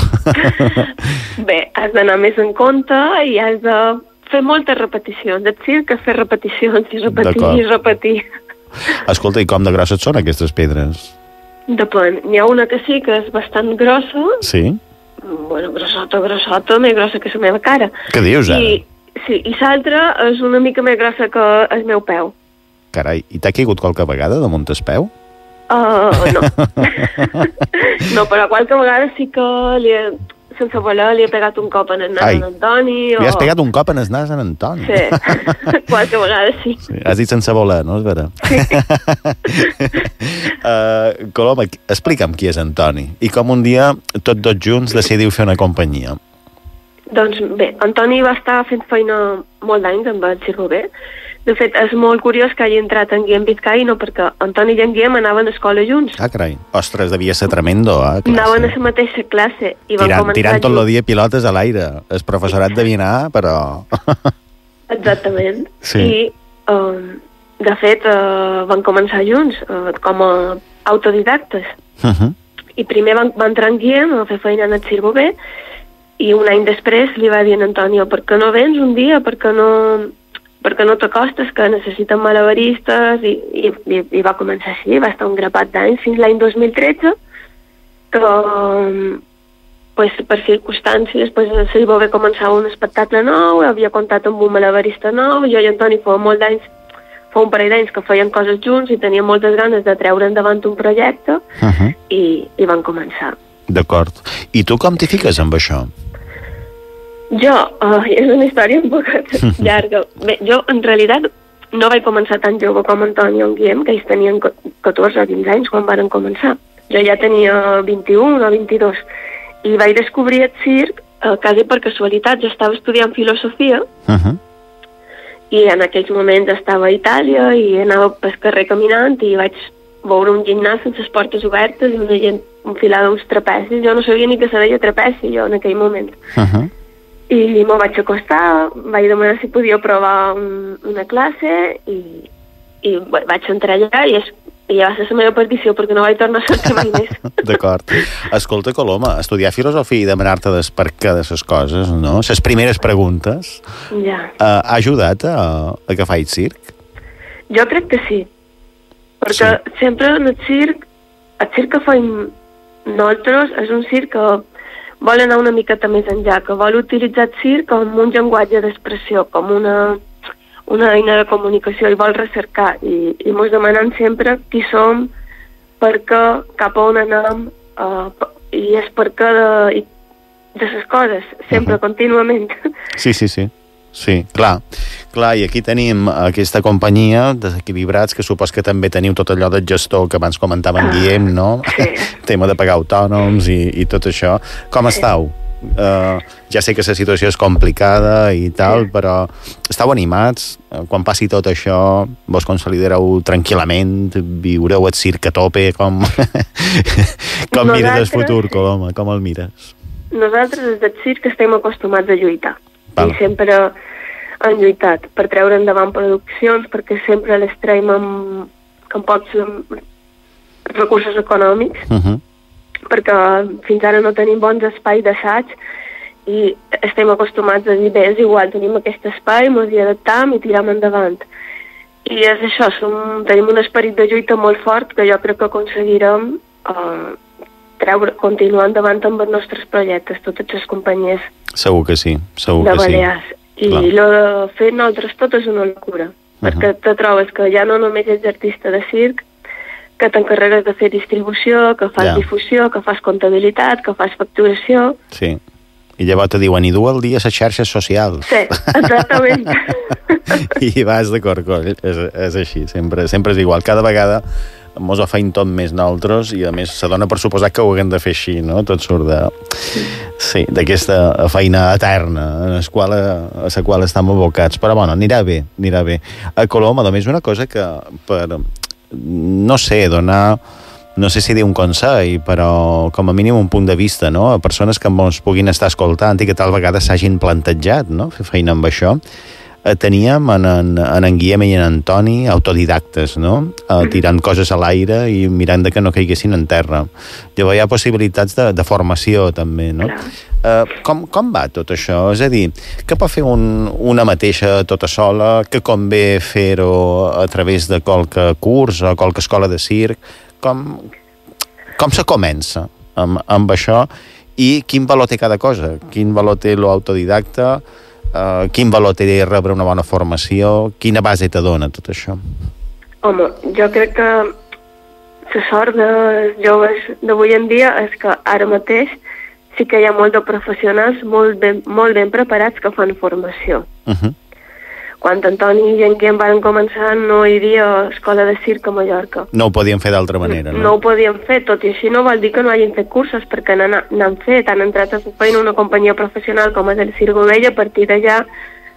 M: Bé, has d'anar més en compte i has de fer moltes repeticions. Et circ que fer repeticions i repetir i repetir.
F: Escolta, i com de grosses són aquestes pedres?
M: Depèn. N'hi ha una que sí que és bastant grossa.
F: Sí?
M: Bueno, grossota, grossota, més grossa que la meva cara.
F: Què dius, ara?
M: I, sí, i l'altra és una mica més grossa que el meu peu.
F: Carai, i t'ha caigut qualque vegada damunt el peu?
M: Uh, no. No, però qualque vegada sí que li he, sense voler li he pegat un cop en el nas en Antoni. O...
F: Li has pegat un cop en el nas en Antoni?
M: Sí, qualque vegada sí.
F: Sí. Has dit sense voler, no? És vera?
M: Sí.
F: uh, Coloma, explica'm qui és Antoni i com un dia tots dos junts decidiu fer una companyia.
M: Doncs bé, Antoni va estar fent feina molt d'anys amb el Circ Bové, De fet, és molt curiós que hagi entrat en Guillem Vizcaíno, perquè Antoni i en Guillem anaven a escola junts.
F: Ah, carai. Ostres, devia ser tremendo, eh? Classe.
M: Anaven a la mateixa classe. I van
F: tirant
M: començar
F: tirant tot
M: junts.
F: el dia pilotes a l'aire. El professorat devia anar, però...
M: Exactament.
F: Sí.
M: I, um, de fet, uh, van començar junts, uh, com a autodidactes.
F: Uh -huh.
M: I primer van, va entrar en Guillem a fer feina en el Circ Bové, i un any després li va dir a Antonio, per què no vens un dia, per què no... perquè no t'acostes, que necessiten malabaristes, i, i, i va començar així, va estar un grapat d'anys, fins l'any dos mil tretze, que pues, per circumstàncies pues, se li va haver començar un espectacle nou, havia comptat amb un malabarista nou, jo i Antoni fa molt d'anys, fa un parell d'anys que feien coses junts i teníem moltes ganes de treure endavant un projecte,
F: uh -huh.
M: i, i van començar.
F: D'acord. I tu com t'hi fiques amb això?
M: Jo, uh, és una història un poc llarga. Bé, jo, en realitat, no vaig començar tan jove com Antoni i en Guillem, que ells tenien catorze o quinze anys quan varen començar. Jo ja tenia vint-i-un o vint-i-dos. I vaig descobrir el circ uh, quasi per casualitat. Jo estava estudiant filosofia,
F: uh -huh.
M: i en aquells moments estava a Itàlia i anava pel carrer caminant i vaig veure un gimnàs amb les portes obertes i una gent enfilada uns trapecis. Jo no sabia ni que se deia trapeci, jo, en aquell moment.
F: Uh -huh.
M: I m'ho vaig acostar, vaig demanar si podia provar un, una classe i, i bé, vaig entrar allà i, es, i ja va ser la meva perdició perquè no vaig tornar a sortir mai més.
F: D'acord. Escolta, Coloma, estudiar filosofia i demanar-te per què de les coses, no? Les primeres preguntes,
M: Ja.
F: uh, ha ajudat a, a que faig circ?
M: Jo crec que sí, perquè sí. sempre en el circ, el circ que fem nosaltres és un circ que vol anar una miqueta més enllà, que vol utilitzar el circ com un llenguatge d'expressió, com una, una eina de comunicació, i vol recercar, i, i mos demanen sempre qui som, per què, cap a on anem, uh, i és per què de, i, de les coses, sempre, uh -huh. contínuament.
F: Sí, sí, sí. Sí, clar. Clar, i aquí tenim aquesta companyia, Desequilibrats, que supos que també teniu tot allò del gestor que abans comentava en Guillem, no? Sí. Tema de pagar autònoms i, i tot això. Com sí. estàu? Uh, ja sé que la situació és complicada i tal, sí. però estàu animats? Quan passi tot això, vos consolidereu tranquil·lament? Viureu el circ a tope? Com, com Nosaltres... mires el futur, Coloma? Com el mires?
M: Nosaltres, des del circ, estem acostumats a lluitar. Val. I sempre han lluitat per treure endavant produccions, perquè sempre les traiem amb, amb pocs recursos econòmics, uh -huh. perquè fins ara no tenim bons espais d'assaig i estem acostumats a dir, bé, és igual, tenim aquest espai, ens hi adaptam i tiram endavant. I és això, som, tenim un esperit de lluita molt fort que jo crec que aconseguirem uh, treure, continuar endavant amb els nostres projectes, totes les companyies.
F: Segur que sí, segur
M: de
F: que
M: Balears.
F: sí.
M: I el de fer nosaltres tot és una locura, uh-huh. perquè te trobes que ja no només ets artista de circ, que t'encarregues de fer distribució, que fas ja. difusió, que fas comptabilitat, que fas facturació.
F: Sí, i llavors te diuen, i du el dia a les xarxes socials.
M: Sí, exactament.
F: I vas de corcoll, és, és així, sempre, sempre és igual. Cada vegada mos ho feim tot més nosaltres i a més se dona per suposat que ho haguem de fer així, no? Tot surt de... Sí, d'aquesta feina eterna en la qual, a la qual estem abocats. Però bueno, anirà bé, anirà bé. A Coloma, només una cosa que per, no sé, donar... no sé si dir un consell, però com a mínim un punt de vista, no? A persones que ens puguin estar escoltant i que tal vegada s'hagin plantejat, no? Fer feina amb això. Teníem en en, en en Guillem i en Antoni autodidactes, no? Uh, tirant coses a l'aire i mirant de que no caiguessin en terra. Llavors hi ha possibilitats de, de formació també, no? Uh, com, com va tot això? És a dir, què pot fer un, una mateixa tota sola? Que convé fer-ho a través de qualque curs o qualque escola de circ? Com, com se comença amb, amb això i quin valor té cada cosa? Quin valor té l'autodidacta? Uh, quin valor té rebre una bona formació? Quina base te dona tot això?
M: Home, jo crec que la sort dels joves d'avui en dia és que ara mateix sí que hi ha molt de professionals molt ben, molt ben preparats que fan formació. Uh-huh. Quan Antoni i en Guillem van començar no hi havia escola de circ a Mallorca.
F: No ho podien fer d'altra manera, no?
M: No ho podien fer, tot i així no vol dir que no hagin fet cursos, perquè n'han fet, han entrat a fer feina una companyia professional com és el Circ Bové, i a partir d'allà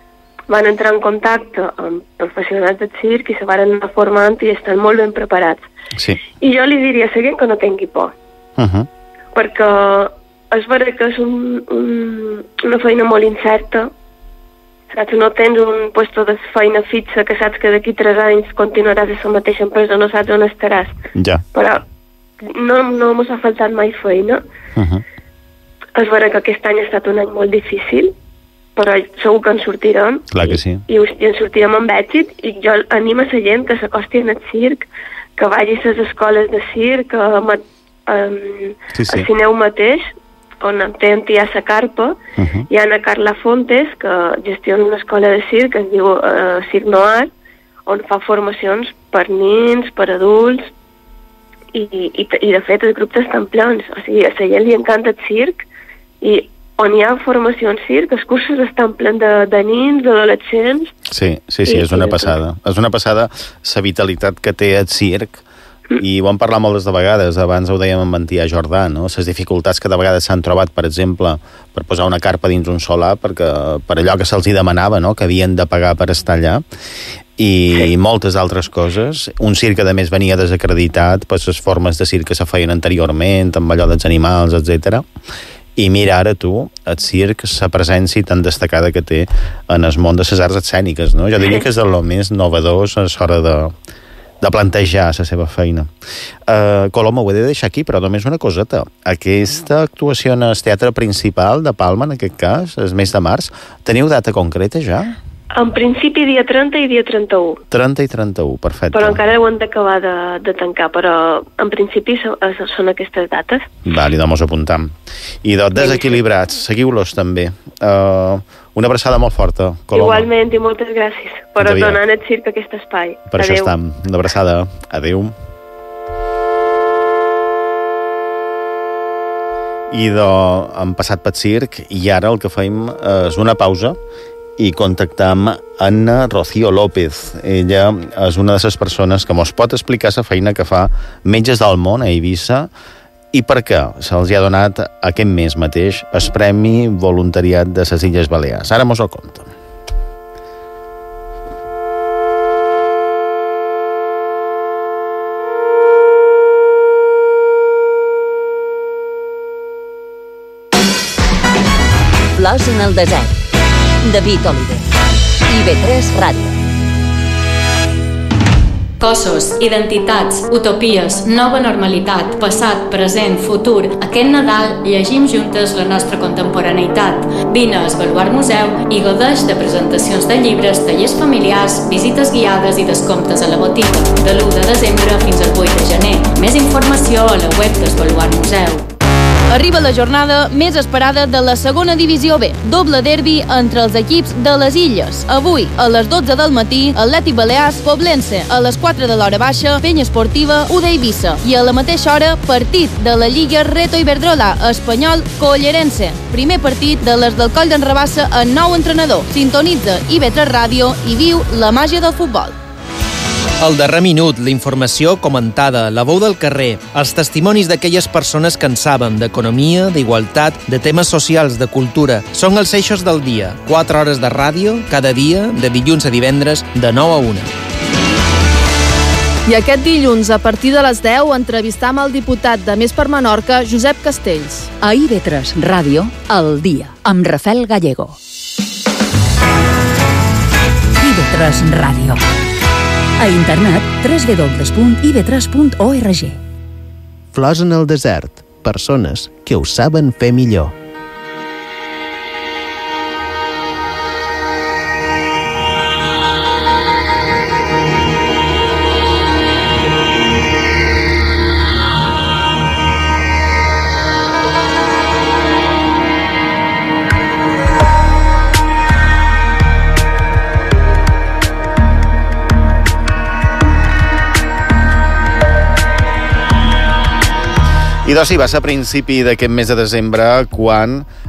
M: van entrar en contacte amb professionals del circ i se van anar formant i estan molt ben preparats.
F: Sí.
M: I jo li diria a la gent que no tingui por,
F: Uh -huh.
M: perquè és veritat que és un, un, una feina molt incerta, saps? No tens un puesto de feina fixa que saps que d'aquí tres anys continuaràs a la mateixa empresa, no saps on estaràs.
F: Ja.
M: Però no, no mos ha faltat mai feina.
F: Uh -huh.
M: És veritat que aquest any ha estat un any molt difícil, però segur que en sortirem.
F: Clar que sí.
M: I, i en sortirem amb èxit, i jo animo a la gent que s'acosti en el circ, que vagi a les escoles de circ, a, a,
F: sí, sí.
M: a Cineu mateix, on té en tia la carpa,
F: Uh -huh.
M: hi ha Ana Carla Fontes, que gestiona una escola de circ que es diu uh, Circ Noir, on fa formacions per nens, per adults, i, i, i de fet els grups estan plens. O sigui, a la gent li encanta el circ, i on hi ha formació en circ, els cursos estan plens de, de nens, d'adolescents.
F: Sí, sí, sí, és una passada. És una passada la vitalitat que té el circ, i ho hem parlat moltes de vegades, abans ho dèiem amb en Tia Jordà, no? Les dificultats que de vegades s'han trobat, per exemple, per posar una carpa dins un solar, perquè per allò que se'ls demanava, no? Que havien de pagar per estar allà, i, i moltes altres coses. Un circ, a més, venia desacreditat per les formes de circ que se feien anteriorment, amb allò dels animals, etcètera. I mira ara tu, el circ, la presència tan destacada que té en el món de les arts escèniques, no? Jo diria que és el més novedor a l'hora de de plantejar la seva feina. Uh, Coloma, ho he de deixar aquí, però només una coseta. Aquesta actuació en el Teatre Principal de Palma, en aquest cas, el mes de març, teniu data concreta ja?
M: En principi dia trenta i dia trenta-u.
F: trenta i trenta-u, perfecte.
M: Però encara ho hem d'acabar de, de tancar, però en principi so, són aquestes dates.
F: Vale, doncs apuntam. I doncs, Desequilibrats, seguiu-los també. Uh, una abraçada molt forta, Coloma.
M: Igualment, i moltes gràcies per donar al circ aquest espai.
F: Per
M: Adeu.
F: això estam. Una abraçada. Adéu. I doncs, hem passat pel circ, i ara el que fem és una pausa i contactam Anna Rocío López. Ella és una de les persones que mos pot explicar la feina que fa Metges del Món a Eivissa i per què se'ls ha donat aquest mes mateix el Premi Voluntariat de les Illes Balears. Ara mos ho conta.
I: Flors en el desert. David Oliver. I ve tres Ràdio.
O: Cossos, identitats, utopies, nova normalitat, passat, present, futur. Aquest Nadal llegim juntes la nostra contemporaneïtat. Vine al Baluard Museu i gaudeix de presentacions de llibres, tallers familiars, visites guiades i descomptes a la botiga. De l'u de desembre fins al vuit de gener. Més informació a la web del Baluard Museu.
P: Arriba la jornada més esperada de la segona divisió B. Doble derbi entre els equips de les Illes. Avui, a les dotze del matí, Atlètic Balears, Poblense. A les quatre de l'hora baixa, Penya Esportiva, U D Eivissa. I a la mateixa hora, partit de la Lliga Reto Iberdrola, Espanyol, Collerense. Primer partit de les del Coll d'en Rabassa amb nou entrenador. Sintonitza I V tres Ràdio i viu la màgia del futbol.
Q: El darrer minut, la informació comentada, la veu del carrer, els testimonis d'aquelles persones que en saben d'economia, d'igualtat, de temes socials, de cultura, són els eixos del dia. Quatre hores de ràdio, cada dia, de dilluns a divendres, de nou a una.
R: I aquest dilluns, a partir de les deu, entrevistam el diputat de Més per Menorca, Josep Castells.
D: A I V tres Ràdio, al dia, amb Rafael Gallego. I V tres Ràdio. A internet, w w w punt i v tres punt org.
E: Flors en el desert. Persones que ho saben fer millor.
F: I doncs sí, va ser a principi d'aquest mes de desembre quan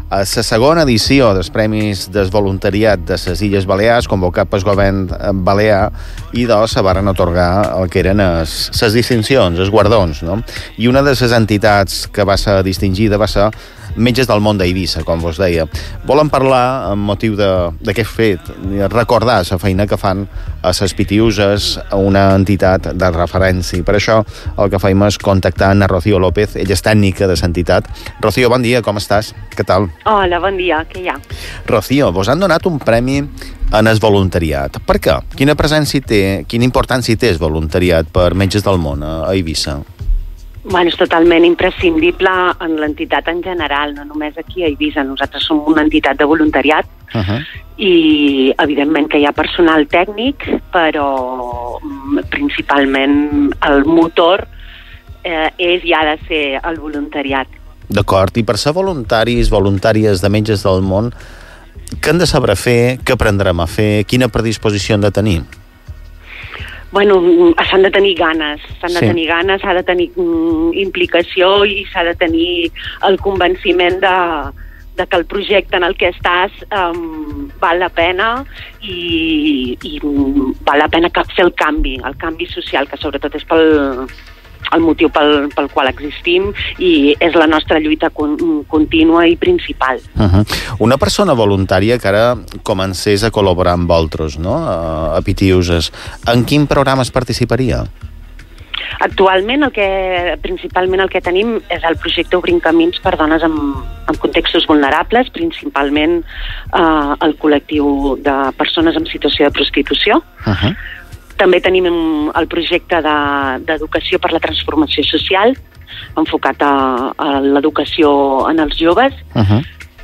F: a la segona edició dels Premis del Voluntariat de les Illes Balears, convocat pel govern balear, i doncs se van atorgar el que eren les distincions, els guardons, no? I una de les entitats que va ser distingida va ser Metges del Món d'Eivissa, com vos deia. Volen parlar amb motiu d'aquest fet, recordar la feina que fan a les Pitiuses, una entitat de referència. Per això el que fem és contactar a Rocío López, ella és tècnica de l'entitat. Rocío, bon dia, com estàs? Què tal?
S: Hola, bon dia, què hi ha?
F: Rocío, vos han donat un premi en el voluntariat. Per què? Quina presència té, quina importància té el voluntariat per Metges del Món a Eivissa?
S: Bueno, és totalment imprescindible en l'entitat en general, no només aquí a Eivissa. Nosaltres som una entitat de voluntariat uh-huh. i, evidentment, que hi ha personal tècnic, però principalment el motor eh, és i ha de ser el voluntariat.
F: D'acord, i per ser voluntaris, voluntàries de Metges del Món, què han de saber fer, què aprendrem a fer, quina predisposició han de tenir?
S: Bueno, s'han de tenir ganes, s'han de sí. tenir ganes, s'ha de tenir mm, implicació i s'ha de tenir el convenciment de, de que el projecte en el que estàs um, val la pena i, i val la pena fer el canvi, el canvi social, que sobretot és pel, el motiu pel, pel qual existim i és la nostra lluita con, contínua i principal.
F: Uh-huh. Una persona voluntària que ara comencés a col·laborar amb vosaltres, no? a, a Pitiuses, en quin programa es participaria?
S: Actualment, el que, principalment el que tenim és el projecte Obrint Camins per dones en, en contextos vulnerables, principalment eh, el col·lectiu de persones en situació de prostitució. Uh-huh. També tenim el projecte d'educació de, per la transformació social, enfocat a, a l'educació en els joves. Uh-huh.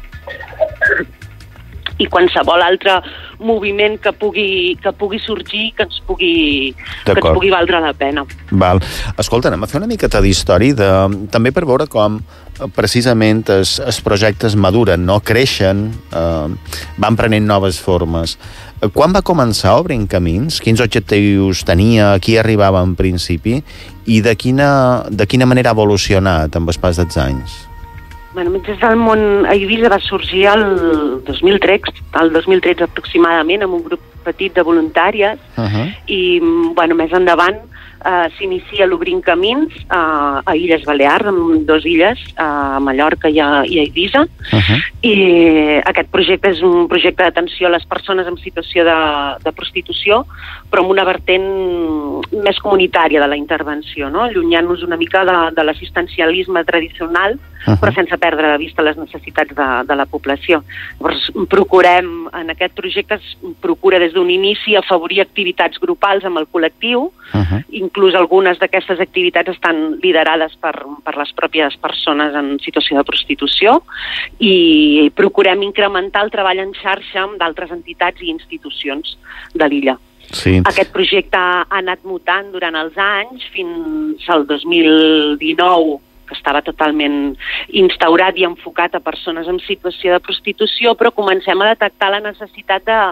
S: I qualsevol altre moviment que pugui, que pugui sorgir, que ens pugui, que ens pugui valdre la pena.
F: Val. Escolta, anem a fer una miqueta d'història, de, també per veure com precisament els, els projectes maduren, no? Creixen, eh, van prenent noves formes. Quan va començar Obrint Camins? Quins objectius tenia? Qui arribava en principi? I de quina, de quina manera ha evolucionat amb el pas dels anys?
S: Bueno, Metges del Món a Eivissa va sorgir el dos mil tretze, el dos mil tretze aproximadament, amb un grup petit de voluntàries, uh-huh. i bueno, més endavant eh, s'inicia l'Obrint Camins eh, a Illes Balears, amb dues illes, a Mallorca i a, i a Eivissa, uh-huh. i aquest projecte és un projecte d'atenció a les persones en situació de, de prostitució, però amb una vertent més comunitària de la intervenció, no? Allunyant-nos una mica de, de l'assistencialisme tradicional, uh-huh. però sense perdre de vista les necessitats de, de la població. Llavors, procurem, en aquest projecte es procura des d'un inici afavorir activitats grupals amb el col·lectiu, uh-huh. inclús algunes d'aquestes activitats estan liderades per, per les pròpies persones en situació de prostitució, i procurem incrementar el treball en xarxa amb d'altres entitats i institucions de l'illa.
F: Sí.
S: Aquest projecte ha anat mutant durant els anys fins al dos mil dinou, que estava totalment instaurat i enfocat a persones en situació de prostitució, però comencem a detectar la necessitat de,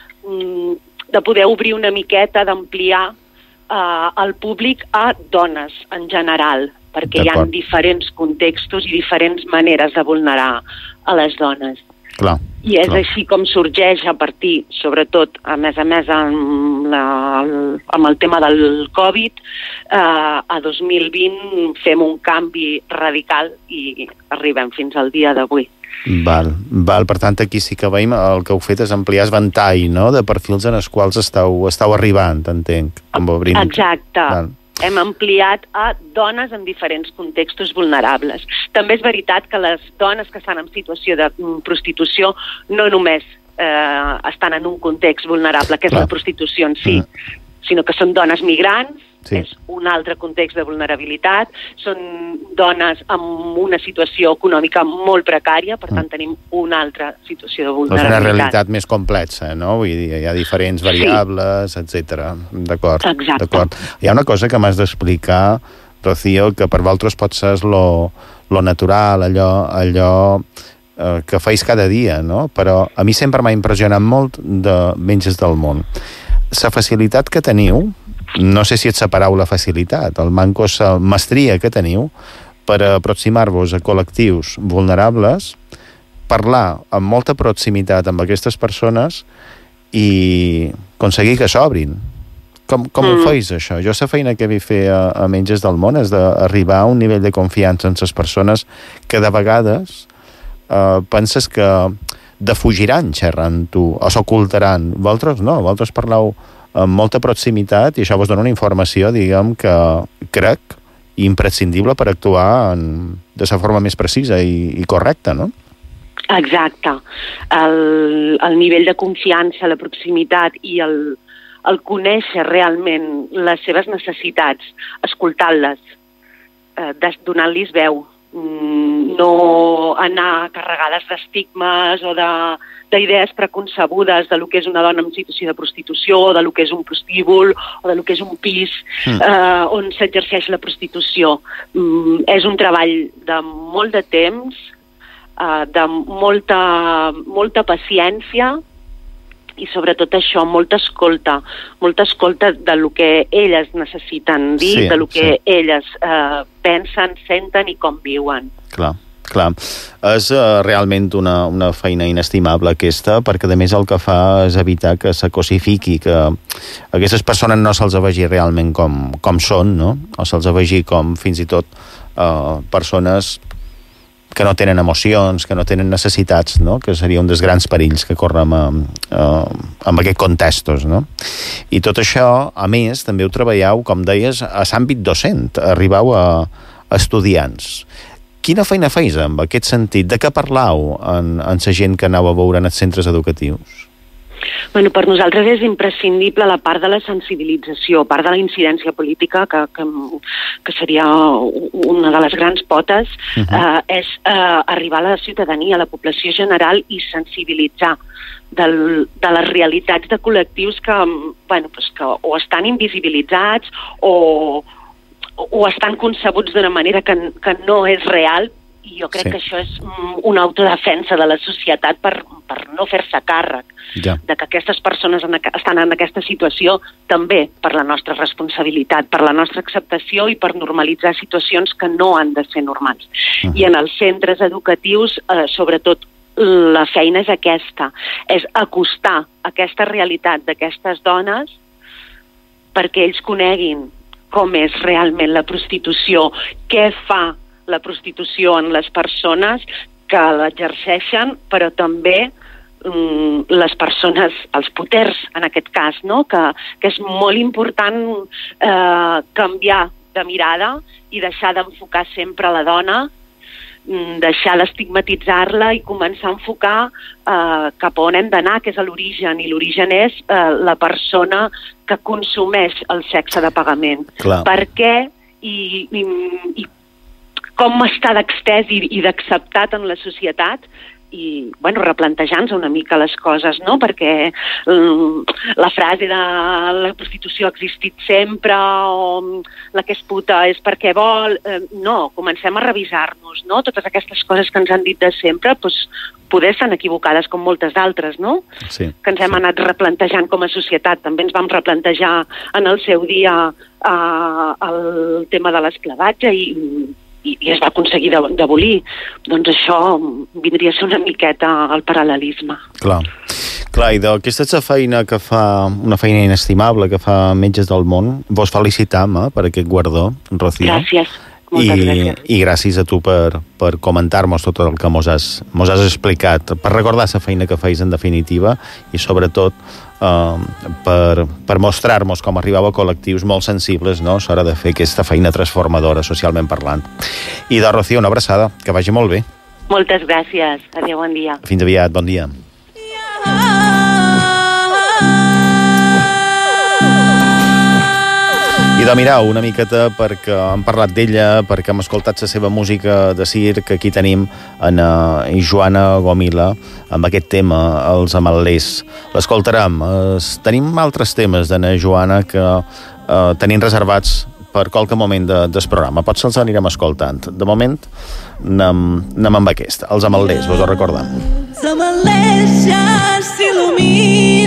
S: de poder obrir una miqueta, d'ampliar eh, el públic a dones en general, perquè hi ha diferents contextos i diferents maneres de vulnerar a les dones.
F: Clar,
S: I és
F: clar.
S: així com sorgeix a partir, sobretot, a més a més amb, la, amb el tema del Covid, eh, a dos mil vint fem un canvi radical i arribem fins al dia d'avui.
F: Val, val, per tant aquí sí que veiem el que heu fet és ampliar el ventall, no?, de perfils en els quals esteu, esteu arribant, entenc, amb Obrint.
S: Exacte.
F: Val.
S: Hem ampliat a dones en diferents contextos vulnerables. També és veritat que les dones que estan en situació de prostitució no només eh, estan en un context vulnerable, que és Clar. la prostitució en si, mm. sinó que són dones migrants, sí. és un altre context de vulnerabilitat, són dones amb una situació econòmica molt precària, per tant mm. tenim una altra situació de vulnerabilitat.
F: És una realitat més complexa, no? Vull dir, hi ha diferents variables, sí. etcètera. D'acord.
S: Exacte.
F: D'acord. Hi ha una cosa que m'has d'explicar, Rocío, que per vosaltres pot ser lo, lo natural, allò, allò eh, que feis cada dia, no? Però a mi sempre m'ha impressionat molt de Metges del Món. La facilitat que teniu, no sé si et separeu la facilitat, el manco és la mestria que teniu per aproximar-vos a col·lectius vulnerables parlar amb molta proximitat amb aquestes persones i aconseguir que s'obrin. Com, com mm. ho feis, això? Jo la feina que vull fer a, a Metges del Món és d'arribar a un nivell de confiança en les persones que de vegades eh, penses que defugiran xerrant tu, o s'ocultaran. Vosaltres no, vosaltres parleu amb molta proximitat i això vos dona una informació, diguem, que crec imprescindible per actuar en, de la forma més precisa i, i correcta, no?
S: Exacte. El, el nivell de confiança, la proximitat i el, el conèixer realment les seves necessitats, escoltant-les, eh, donant-los veu, no anar carregades d'estigmes o d'idees preconcebudes de lo que és una dona en situació de prostitució, o de lo que és un prostíbul, o de lo que és un pis mm. eh, on s'exerceix la prostitució. Mm, és un treball de molt de temps, eh, de molta, molta paciència, i sobretot això, molta escolta, molta escolta de lo que elles necessiten dir, sí, de lo que sí. elles eh, pensen, senten i com viuen.
F: Clar, clar. És uh, realment una, una feina inestimable aquesta, perquè a més el que fa és evitar que se cosifiqui, que aquestes persones no se'ls vegi realment com, com són, no? O se'ls vegi com fins i tot uh, persones que no tenen emocions, que no tenen necessitats, no? Que seria un dels grans perills que correm amb, amb aquests contextos, no? I tot això, a més, també ho treballeu, com deies, a l'àmbit docent, arribeu a, a estudiants. Quina feina feis en aquest sentit? De què parlau en, en la gent que aneu a veure en els centres educatius?
S: Bueno, per nosaltres és imprescindible la part de la sensibilització, part de la incidència política, que, que, que seria una de les grans potes, uh-huh. eh, és eh, arribar a la ciutadania, a la població general i sensibilitzar del, de les realitats de col·lectius que, bueno, pues que o estan invisibilitzats o, o estan concebuts d'una manera que, que no és real. I jo crec sí. que això és una autodefensa de la societat per, per no fer-se càrrec ja. de que aquestes persones en, estan en aquesta situació també per la nostra responsabilitat, per la nostra acceptació i per normalitzar situacions que no han de ser normals. Uh-huh. I en els centres educatius, eh, sobretot, la feina és aquesta, és acostar aquesta realitat d'aquestes dones perquè ells coneguin com és realment la prostitució, què fa la prostitució en les persones que l'exerceixen, però també mm, les persones, els poders en aquest cas, no? que, que és molt important eh, canviar de mirada i deixar d'enfocar sempre la dona, mm, deixar d'estigmatitzar-la i començar a enfocar eh, cap a on hem d'anar, que és a l'origen, i l'origen és eh, la persona que consumeix el sexe de pagament.
F: Clar.
S: Per què i, i, i com està d'extès i, i d'acceptat en la societat i, bueno, replantejant-se una mica les coses, no? Perquè um, la frase de la prostitució ha existit sempre o la que és puta és perquè vol... Eh, no, comencem a revisar-nos, no? Totes aquestes coses que ens han dit de sempre, doncs, poder estan equivocades com moltes d'altres, no?
F: Sí,
S: que ens hem sí. anat replantejant com a societat. També ens vam replantejar en el seu dia eh, el tema de l'esclavatge i... i es va aconseguir d'abolir, doncs això vindria a ser una miqueta el paral·lelisme.
F: Clar, clar, i aquesta és la feina que fa, una feina inestimable que fa Metges del Món. Vos felicitam eh, per aquest guardó, Rocío.
S: Gràcies, moltes
F: I,
S: gràcies.
F: I gràcies a tu per, per comentar-nos tot el que mos has, mos has explicat, per recordar la feina que feis en definitiva i sobretot Uh, per, per mostrar-nos com arribava a col·lectius molt sensibles, no? A l'hora de fer aquesta feina transformadora socialment parlant. I de Rocío, una abraçada, que vagi molt bé.
S: Moltes gràcies, adéu, bon dia.
F: Fins aviat, bon dia. I de mirar una miqueta perquè hem parlat d'ella, perquè hem escoltat la seva música de circ. Aquí tenim en uh, Joana Gomila amb aquest tema, Els Ametllers. L'escoltarem. Uh, tenim altres temes d'en Joana que uh, tenim reservats per qualque moment de, del programa. Potser els anirem escoltant. De moment, anem, anem amb aquest. Els Ametllers, vos ho recordem.
T: Els ametllers ja s'il·luminen